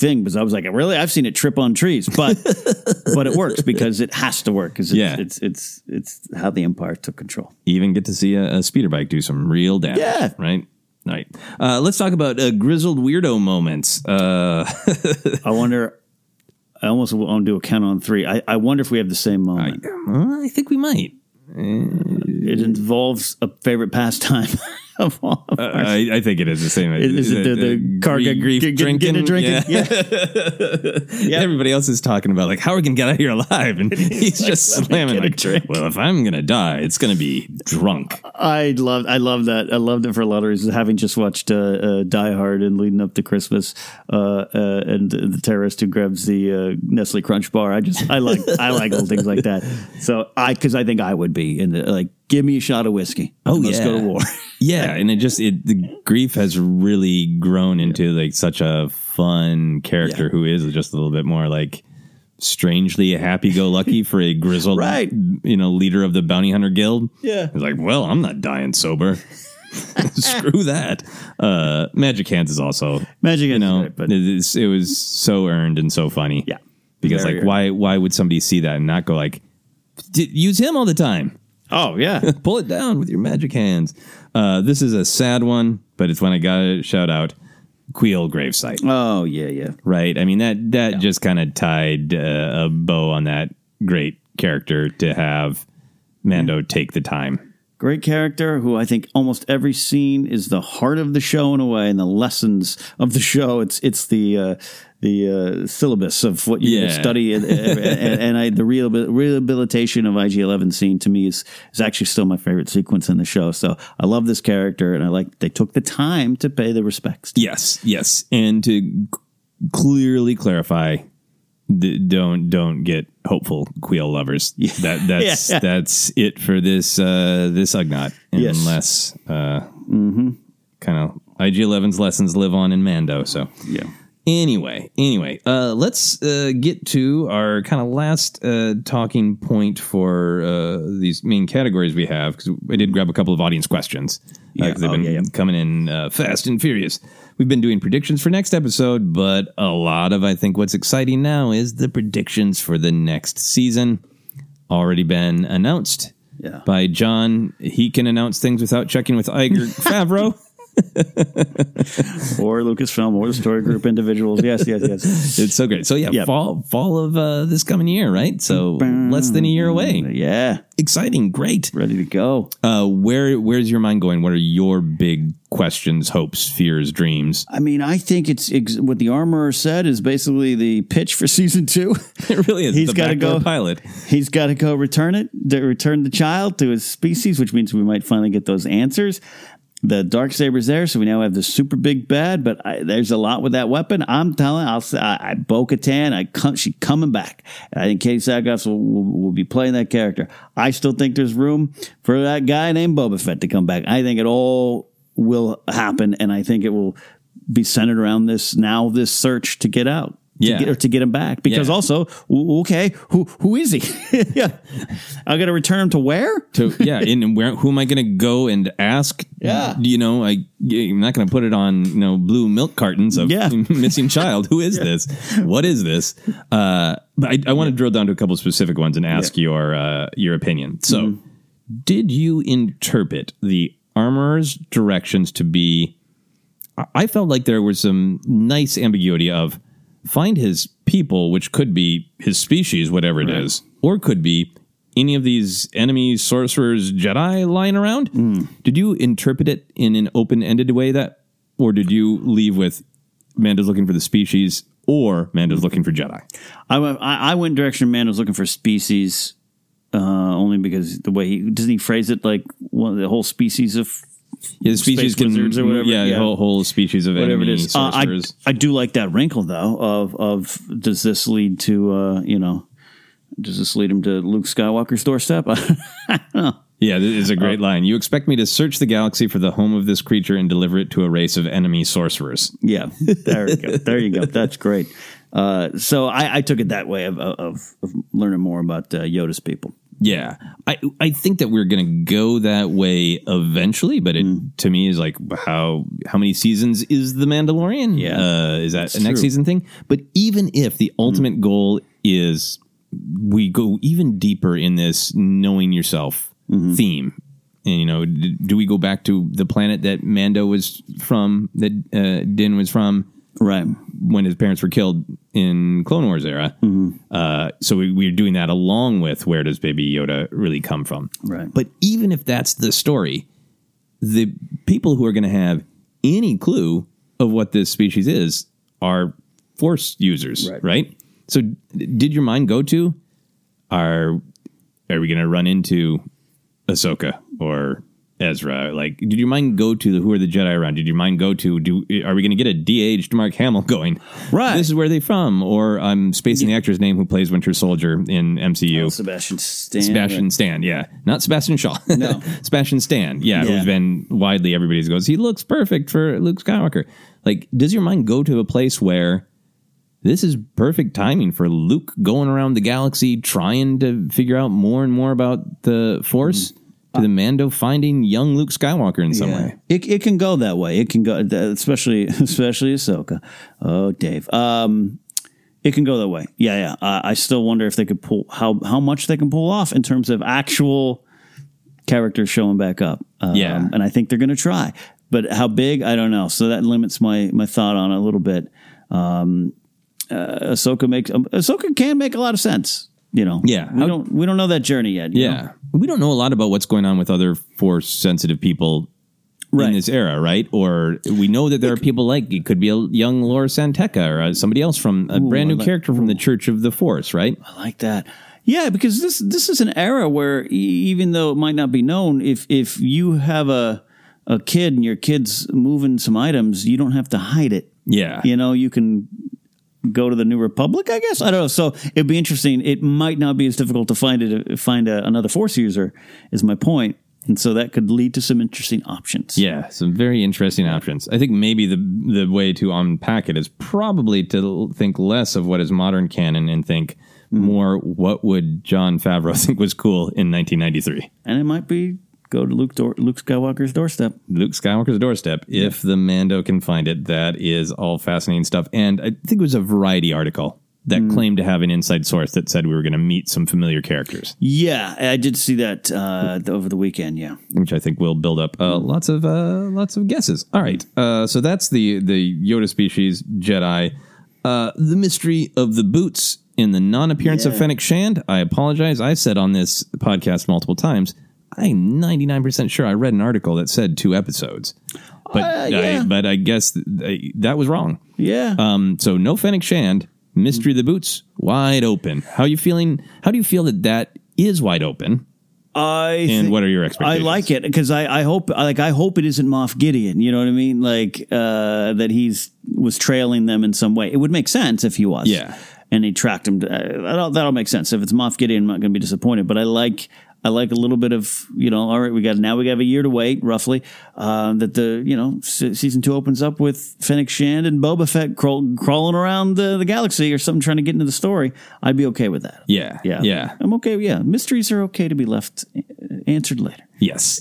thing because I was like, really? I've seen it trip on trees, but it works because it has to work because it's how the Empire took control. Even get to see a speeder bike do some real damage. Yeah. Right. Let's talk about grizzled weirdo moments. I wonder. I almost want to do a count on 3. I wonder if we have the same moment. I think we might. It involves a favorite pastime of all of ours. I think it is the same. Is it the car grief drinking? Yeah. Everybody else is talking about, like, how are we going to get out of here alive? And he's just slamming, like, well, if I'm going to die, it's going to be drunk. I love that. I loved it for a lot of reasons. Having just watched Die Hard and leading up to Christmas, and the terrorist who grabs the Nestle Crunch bar. I like old things like that. So because I think I would be in the, like, give me a shot of whiskey. Let's go to war. Yeah, and the grief has really grown into like such a fun character who is just a little bit more like strangely happy-go-lucky for a grizzled, leader of the Bounty Hunter Guild. Yeah, he's like, well, I'm not dying sober. Screw that. Magic Hands is also Magic Hands. Great, but it was so earned and so funny. Yeah, because like why would somebody see that and not go like, use him all the time? Oh, yeah. Pull it down with your magic hands. This is a sad one, but it's when I got to shout out Queel gravesite. Oh, yeah. Right? I mean, that just kind of tied a bow on that great character to have Mando take the time. Great character who I think almost every scene is the heart of the show in a way, and the lessons of the show. It's the syllabus of what you study, and the rehabilitation of IG-11 scene to me is actually still my favorite sequence in the show. So I love this character, and I like they took the time to pay the respects. Yes, and to clearly clarify. Don't get hopeful Queel lovers. That's it for this Ugnaught. Unless kind of IG-11's lessons live on in Mando. So Anyway, let's get to our kind of last talking point for these main categories we have, because I did grab a couple of audience questions because they've been coming in fast and furious. We've been doing predictions for next episode, but a lot of, I think, what's exciting now is the predictions for the next season. Already been announced by John. He can announce things without checking with Iger Favreau. Or Lucasfilm or the story group individuals. Yes. It's so great. So fall of this coming year, right? So less than a year away. Yeah. Exciting. Great. Ready to go. Where's your mind going? What are your big questions, hopes, fears, dreams? I mean, I think it's what the Armorer said is basically the pitch for season 2. It really is. He's got to go pilot. He's got to go return the child to his species, which means we might finally get those answers. The Darksaber's there, so we now have the super big bad, but there's a lot with that weapon. I'm telling Bo-Katan, she's coming back. I think Katie Sackhoff will be playing that character. I still think there's room for that guy named Boba Fett to come back. I think it all will happen, and I think it will be centered around this search to get out. To get him back, because also, okay, who is he? I got to return him to where? And where? Who am I going to go and ask? I'm not going to put it on blue milk cartons of missing child. Who is this? What is this? But I want to drill down to a couple of specific ones and ask your opinion. So, did you interpret the Armorer's directions to be? I felt like there was some nice ambiguity of. Find his people, which could be his species, whatever it is, or could be any of these enemy sorcerers, Jedi lying around. Did you interpret it in an open-ended way or did you leave with Mando's looking for the species or Mando's looking for Jedi? I went direction Mando's looking for species, only because the way doesn't he phrase it like the whole species of. The species can, or whatever. Whole species of whatever enemy it is. sorcerers. I do like that wrinkle though of does this lead to does this lead him to Luke Skywalker's doorstep? I don't know. Yeah, this is a great line. You expect me to search the galaxy for the home of this creature and deliver it to a race of enemy sorcerers. Yeah, there you go. There you go. That's great. So I took it that way of learning more about Yoda's people. Yeah. I think that we're going to go that way eventually, but it to me is like how many seasons is The Mandalorian? Yeah. Is that a next season thing? But even if the ultimate goal is we go even deeper in this knowing yourself theme, and do we go back to the planet that Mando was from, that Din was from? Right. When his parents were killed in Clone Wars era. So we're doing that along with where does Baby Yoda really come from? Right. But even if that's the story, the people who are going to have any clue of what this species is are Force users, right? So did your mind go to, are we going to run into Ahsoka or Ezra? Like, did your mind go to who are the Jedi around? Did your mind go to, are we going to get a de-aged Mark Hamill going? Right. This is where they from. Or I'm spacing the actor's name who plays Winter Soldier in MCU. Sebastian Stan. Sebastian Stan, yeah. Not Sebastian Shaw. No. Sebastian Stan, yeah, who's been widely, everybody goes, he looks perfect for Luke Skywalker. Like, does your mind go to a place where this is perfect timing for Luke going around the galaxy trying to figure out more and more about the Force? To the Mando finding young Luke Skywalker in some way. It can go that way. It can go, especially Ahsoka. Oh, Dave. It can go that way. Yeah. I still wonder if they could pull how much they can pull off in terms of actual characters showing back up. And I think they're going to try. But how big, I don't know. So that limits my thought on it a little bit. Ahsoka can make a lot of sense. Yeah. We don't know that journey yet. You know? We don't know a lot about what's going on with other Force sensitive people in this era, right? Or we know that there are people like, it could be a young Laura Santeca or somebody else from a brand new character from the Church of the Force, right? I like that. Yeah, because this is an era where even though it might not be known, if you have a kid and your kid's moving some items, you don't have to hide it. Yeah. You can go to the New Republic, I guess. I don't know. So it'd be interesting. It might not be as difficult to find another Force user, is my point. And so that could lead to some interesting options. Yeah, some very interesting options. I think maybe the way to unpack it is probably to think less of what is modern canon and think more what would Jon Favreau think was cool in 1993. And it might be go to Luke Skywalker's doorstep. Luke Skywalker's doorstep, if the Mando can find it. That is all fascinating stuff. And I think it was a Variety article that claimed to have an inside source that said we were going to meet some familiar characters. Yeah, I did see that over the weekend, which I think will build up lots of guesses. All right, so that's the Yoda species, Jedi. The mystery of the boots in the non-appearance of Fennec Shand. I apologize. I said on this podcast multiple times, I'm 99% sure I read an article that said 2 episodes, but I guess that was wrong. Yeah. So no Fennec Shand. Mystery of the boots wide open. How are you feeling? How do you feel that is wide open? What are your expectations? I like it because I hope it isn't Moff Gideon. You know what I mean? Like that was trailing them in some way. It would make sense if he was. Yeah. And he tracked him. That'll make sense. If it's Moff Gideon, I'm not going to be disappointed. But I like a little bit of, all right, we have a year to wait, roughly, that season 2 opens up with Fennec Shand and Boba Fett crawling around the galaxy or something, trying to get into the story. I'd be okay with that. Yeah. I'm okay. Yeah. Mysteries are okay to be left answered later. Yes.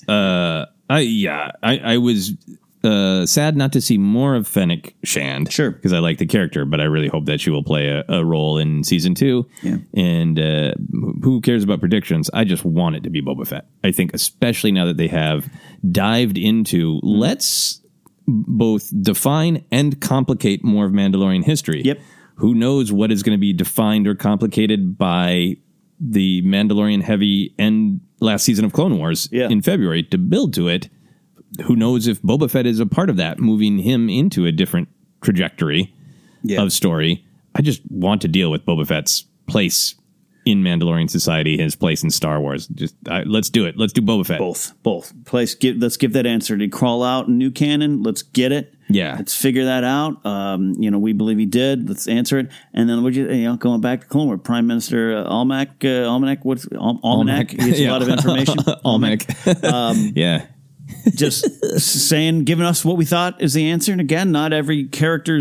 I was sad not to see more of Fennec Shand. Sure. Because I like the character, but I really hope that she will play a role in season 2. Yeah. And who cares about predictions? I just want it to be Boba Fett. I think especially now that they have dived into, let's both define and complicate more of Mandalorian history. Yep. Who knows what is going to be defined or complicated by the Mandalorian heavy end last season of Clone Wars in February to build to it. Who knows if Boba Fett is a part of that, moving him into a different trajectory of story. I just want to deal with Boba Fett's place in Mandalorian society, his place in Star Wars. Let's do it. Let's do Boba Fett. Both. Let's give that answer. Did he crawl out in new canon? Let's get it. Yeah. Let's figure that out. We believe he did. Let's answer it. And then going back to Clone Wars, Prime Minister Almanac. What's Almanac? He gets a lot of information. Almanac. Yeah. Just giving us what we thought is the answer. And again, not every character's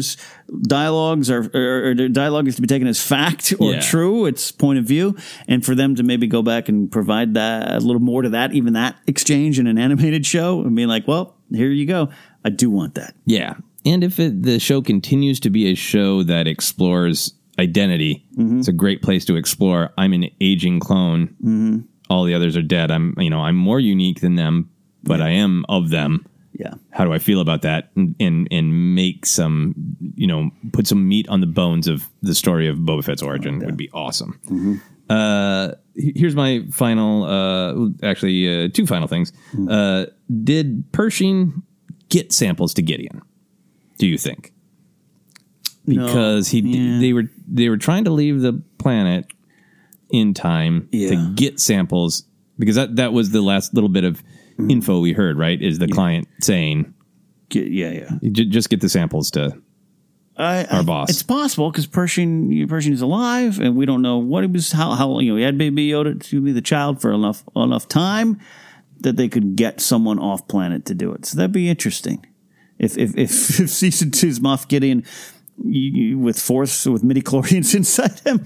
dialogues or dialogue is to be taken as fact or true. It's point of view. And for them to maybe go back and provide that a little more to that, even that exchange in an animated show and being like, well, here you go. I do want that. Yeah. And if the show continues to be a show that explores identity, it's a great place to explore. I'm an aging clone. All the others are dead. I'm more unique than them, but I am of them. Yeah. How do I feel about that? And make some, put some meat on the bones of the story of Boba Fett's origin would be awesome. Here's my final, two final things. Did Pershing get samples to Gideon? Do you think? Because they were trying to leave the planet in time to get samples, because that was the last little bit of info we heard, right? Is the client saying, just get the samples to our boss. It's possible because Pershing is alive, and we don't know what he was. How he had Baby Yoda to be the child for enough time that they could get someone off planet to do it. So that'd be interesting. If season 2's Moff Gideon with midichlorians inside him.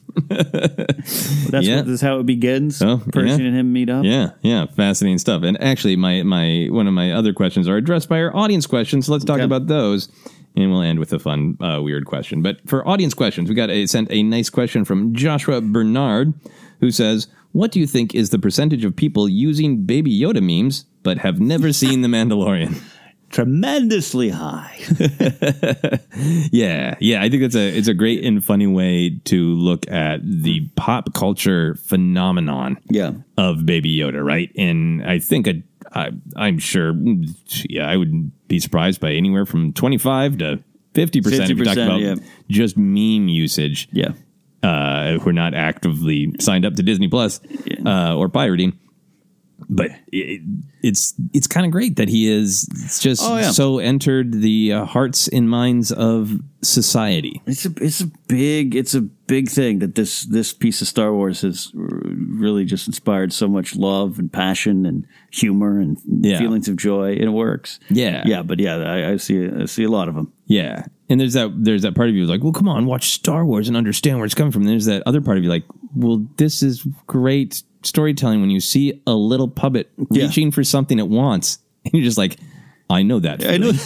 That's how it begins. Pershing and him meet up. Yeah, fascinating stuff. And actually, my one of my other questions are addressed by our audience questions. So let's talk about those, and we'll end with a fun, weird question. But for audience questions, we got sent a nice question from Joshua Bernard, who says, "What do you think is the percentage of people using Baby Yoda memes but have never seen The Mandalorian?" Tremendously high. Yeah. I think it's a great and funny way to look at the pop culture phenomenon of Baby Yoda, right? And I think I'm sure, I would be surprised by anywhere from 25 to 50% if you talk about just meme usage. Yeah. If we're not actively signed up to Disney Plus or pirating. But it's kind of great that he is just so entered the hearts and minds of society. It's a big thing that this piece of Star Wars has really just inspired so much love and passion and humor and feelings of joy, and it works. But I see a lot of them. Yeah, and there's that part of you who's like, well, come on, watch Star Wars and understand where it's coming from. And there's that other part of you like, well, this is great storytelling when you see a little puppet reaching for something it wants, and you're just like, I know that feeling. I know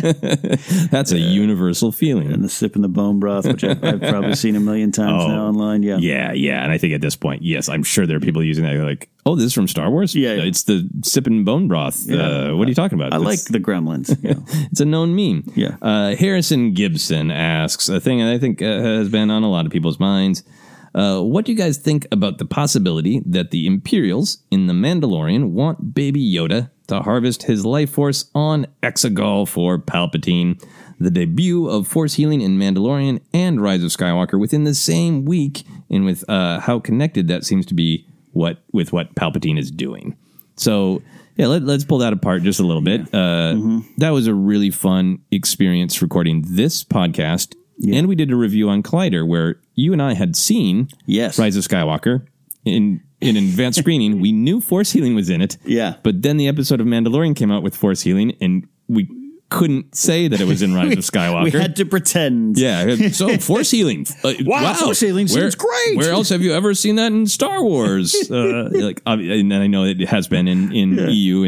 that. That's a universal feeling. And the sip in the bone broth, which I've probably seen a million times now online. Yeah. And I think at this point, yes, I'm sure there are people using that. They're like, oh, this is from Star Wars? Yeah. It's the sip in bone broth. What are you talking about? I like the Gremlins. It's a known meme. Yeah. Harrison Gibson asks a thing that I think has been on a lot of people's minds. What do you guys think about the possibility that the Imperials in The Mandalorian want Baby Yoda to harvest his life force on Exegol for Palpatine? The debut of Force healing in Mandalorian and Rise of Skywalker within the same week, and with how connected that seems to be with what Palpatine is doing. So, let's pull that apart just a little bit. That was a really fun experience recording this podcast. Yeah. And we did a review on Collider where you and I had seen Rise of Skywalker in advanced screening. We knew Force healing was in it. Yeah. But then the episode of Mandalorian came out with Force healing, and we couldn't say that it was in Rise of Skywalker. We had to pretend. Yeah. So Force healing. Wow. Force healing seems great. Where else have you ever seen that in Star Wars? And I know it has been in EU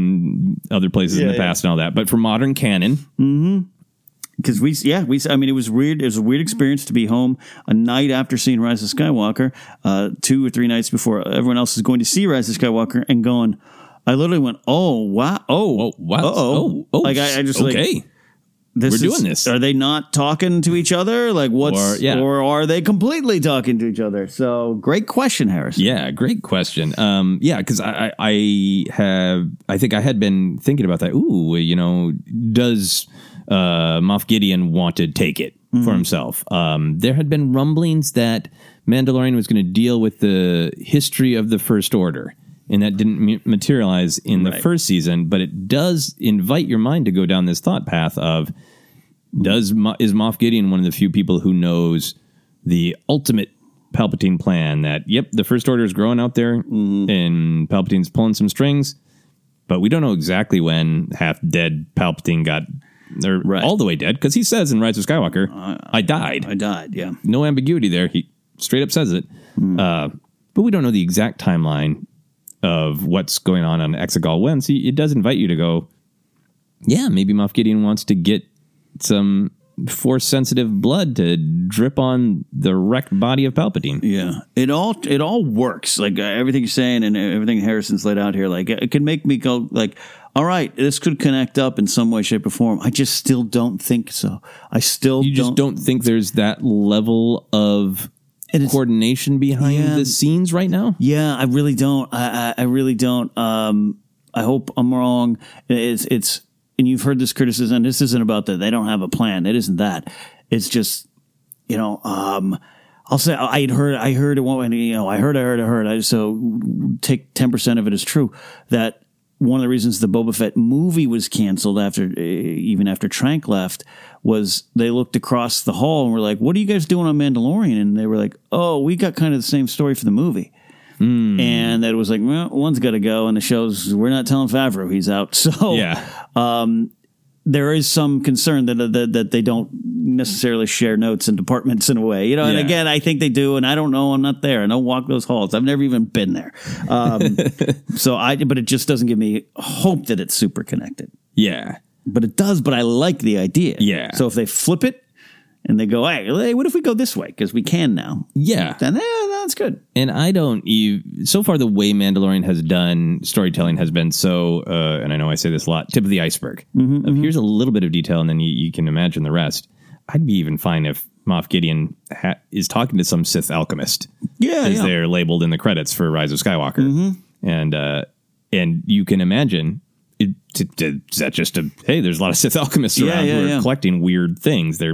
in other places in the past and all that. But for modern canon. Mm-hmm. Because it was weird. It was a weird experience to be home a night after seeing Rise of Skywalker, 2 or 3 nights before everyone else is going to see Rise of Skywalker, and I literally went, oh, wow. Oh, wow. Oh, like, I just okay. We're doing this. Are they not talking to each other? Like, or are they completely talking to each other? So, great question, Harris. Yeah, great question. Because I think I had been thinking about that. Ooh, does Moff Gideon want to take it for himself? There had been rumblings that Mandalorian was going to deal with the history of the First Order, and that didn't materialize in the first season, but it does invite your mind to go down this thought path of, is Moff Gideon one of the few people who knows the ultimate Palpatine plan that, the First Order is growing out there, and Palpatine's pulling some strings, but we don't know exactly when half-dead Palpatine got or all the way dead, because he says in Rise of Skywalker, I died. I died, yeah. No ambiguity there. He straight up says it. But we don't know the exact timeline of what's going on Exegol when. So it does invite you to go, yeah, maybe Moff Gideon wants to get some Force-sensitive blood to drip on the wrecked body of Palpatine. Yeah, it all works. Like everything you're saying and everything Harrison's laid out here, like it can make me go like, all right, this could connect up in some way, shape, or form. I just still don't think so. You just don't think there's that level of coordination behind the scenes right now? Yeah, I really don't. I really don't. I hope I'm wrong. It's and you've heard this criticism. This isn't about that they don't have a plan. It isn't that. It's just, I'll say I heard it won't, I heard. So take 10% of it as true. That one of the reasons the Boba Fett movie was canceled even after Trank left was they looked across the hall and were like, "What are you guys doing on Mandalorian?" And they were like, "Oh, we got kind of the same story for the movie." And that was like, well, one's got to go, and the show's, we're not telling Favreau he's out. So there is some concern that they don't necessarily share notes and departments in a way, And again, I think they do, and I don't know. I'm not there. I don't walk those halls. I've never even been there. But it just doesn't give me hope that it's super connected. Yeah, but it does. But I like the idea. Yeah. So if they flip it and they go, hey, what if we go this way? Because we can now. Yeah. Then that's good. And so far the way Mandalorian has done storytelling has been so, and I know I say this a lot, tip of the iceberg. Here's a little bit of detail, and then you can imagine the rest. I'd be even fine if Moff Gideon is talking to some Sith alchemist. As they're labeled in the credits for Rise of Skywalker. And you can imagine, is that just hey, there's a lot of Sith alchemists around who are collecting weird things. They're,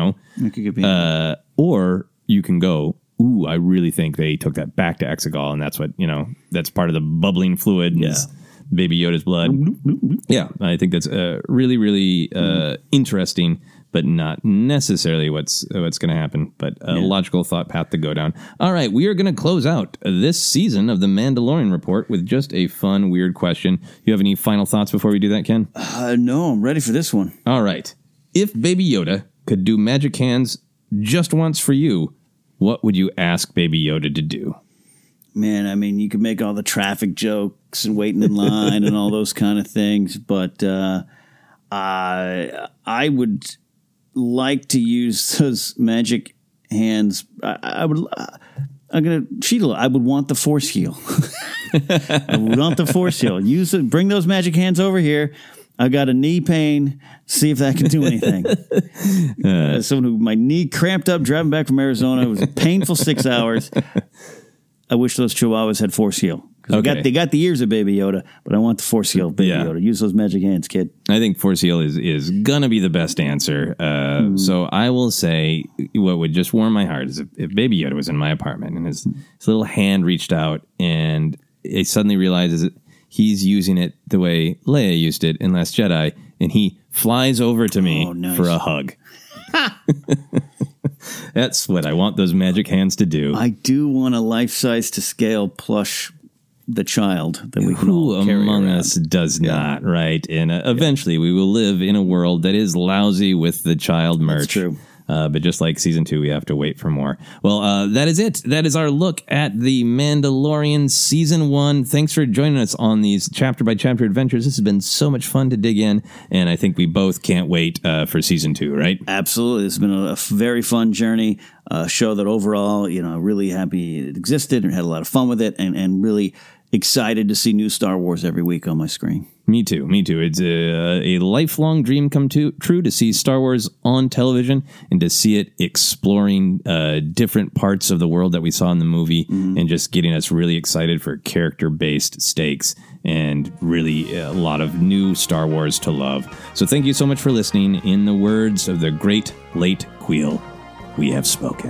or you can go, ooh, I really think they took that back to Exegol, and that's what, that's part of the bubbling fluid and Baby Yoda's blood. Yeah, I think that's really, really interesting, but not necessarily what's going to happen, but a logical thought path to go down. All right, we are going to close out this season of the Mandalorian Report with just a fun, weird question. You have any final thoughts before we do that, Ken? No, I'm ready for this one. All right. If Baby Yoda could do magic hands just once for you, what would you ask Baby Yoda to do? Man, I mean, you could make all the traffic jokes and waiting in line and all those kind of things, but I would like to use those magic hands. I would want the Force heal. I would want the Force heal. Bring those magic hands over here. I got a knee pain. See if that can do anything. Someone who my knee cramped up driving back from Arizona. It was a painful 6 hours. I wish those Chihuahuas had Force heal. They got the ears of Baby Yoda, but I want the Force heal of Baby Yoda. Use those magic hands, kid. I think Force heal is gonna be the best answer. So I will say what would just warm my heart is if Baby Yoda was in my apartment and his little hand reached out and it suddenly realizes that he's using it the way Leia used it in Last Jedi, and he flies over to me for a hug. That's what I want those magic hands to do. I do want a life-size to scale plush the child that we can all carry among around. us does not, right? And eventually we will live in a world that is lousy with the child merch. That's true. But just like season 2, we have to wait for more. Well, that is it. That is our look at the Mandalorian season 1. Thanks for joining us on these chapter by chapter adventures. This has been so much fun to dig in, and I think we both can't wait for season 2, right? Absolutely. It's been a very fun journey. A show that overall, really happy it existed and had a lot of fun with it, and really excited to see new Star Wars every week on my screen. Me too. It's a lifelong dream come true to see Star Wars on television and to see it exploring different parts of the world that we saw in the movie and just getting us really excited for character-based stakes and really a lot of new Star Wars to love. So thank you so much for listening. In the words of the great late Queel, we have spoken.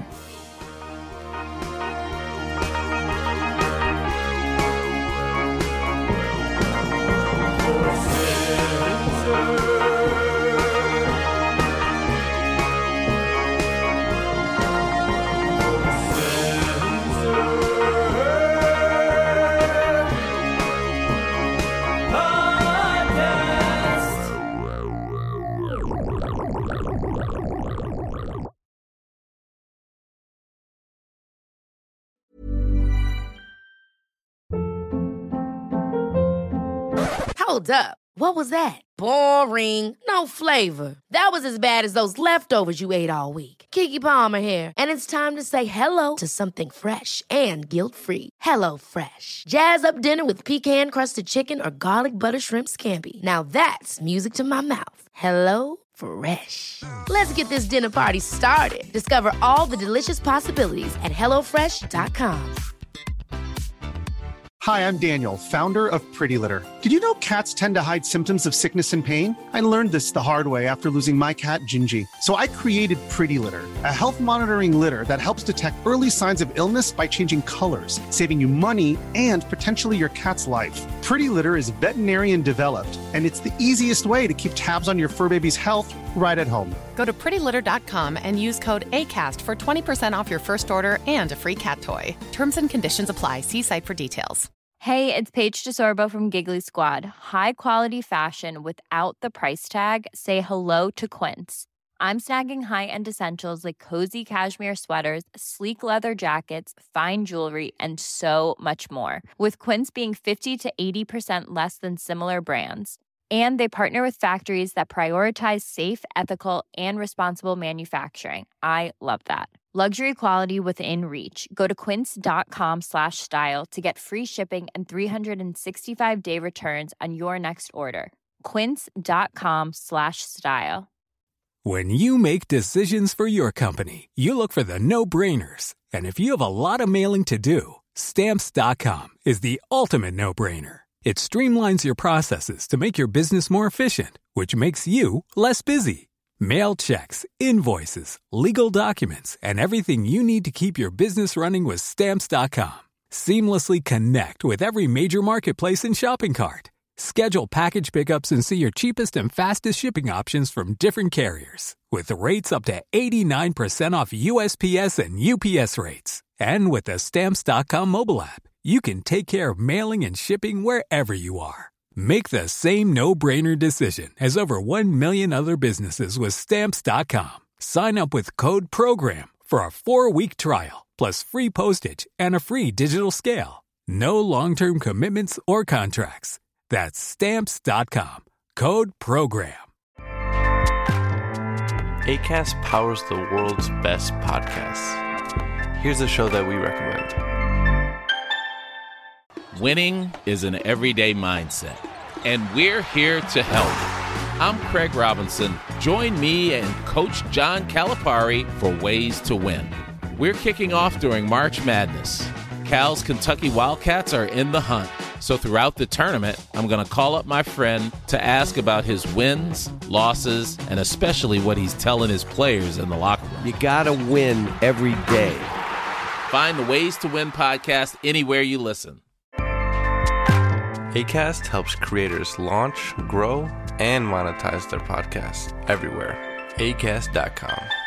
Hold up. What was that? Boring. No flavor. That was as bad as those leftovers you ate all week. Keke Palmer here, and it's time to say hello to something fresh and guilt-free. Hello Fresh. Jazz up dinner with pecan-crusted chicken or garlic butter shrimp scampi. Now that's music to my mouth. Hello Fresh. Let's get this dinner party started. Discover all the delicious possibilities at HelloFresh.com. Hi, I'm Daniel, founder of Pretty Litter. Did you know cats tend to hide symptoms of sickness and pain? I learned this the hard way after losing my cat, Gingy. So I created Pretty Litter, a health monitoring litter that helps detect early signs of illness by changing colors, saving you money and potentially your cat's life. Pretty Litter is veterinarian developed, and it's the easiest way to keep tabs on your fur baby's health right at home. Go to prettylitter.com and use code ACAST for 20% off your first order and a free cat toy. Terms and conditions apply. See site for details. Hey, it's Paige DeSorbo from Giggly Squad. High quality fashion without the price tag. Say hello to Quince. I'm snagging high-end essentials like cozy cashmere sweaters, sleek leather jackets, fine jewelry, and so much more. With Quince being 50 to 80% less than similar brands. And they partner with factories that prioritize safe, ethical, and responsible manufacturing. I love that. Luxury quality within reach. Go to quince.com/style to get free shipping and 365-day returns on your next order. Quince.com/style. When you make decisions for your company, you look for the no-brainers. And if you have a lot of mailing to do, Stamps.com is the ultimate no-brainer. It streamlines your processes to make your business more efficient, which makes you less busy. Mail checks, invoices, legal documents, and everything you need to keep your business running with Stamps.com. Seamlessly connect with every major marketplace and shopping cart. Schedule package pickups and see your cheapest and fastest shipping options from different carriers. With rates up to 89% off USPS and UPS rates. And with the Stamps.com mobile app, you can take care of mailing and shipping wherever you are. Make the same no-brainer decision as over 1 million other businesses with Stamps.com. Sign up with code PROGRAM for a 4-week trial, plus free postage and a free digital scale. No long-term commitments or contracts. That's Stamps.com. Code PROGRAM. Acast powers the world's best podcasts. Here's a show that we recommend. Winning is an everyday mindset, and we're here to help. I'm Craig Robinson. Join me and Coach John Calipari for Ways to Win. We're kicking off during March Madness. Cal's Kentucky Wildcats are in the hunt, so throughout the tournament, I'm going to call up my friend to ask about his wins, losses, and especially what he's telling his players in the locker room. You gotta win every day. Find the Ways to Win podcast anywhere you listen. Acast helps creators launch, grow, and monetize their podcasts everywhere. Acast.com.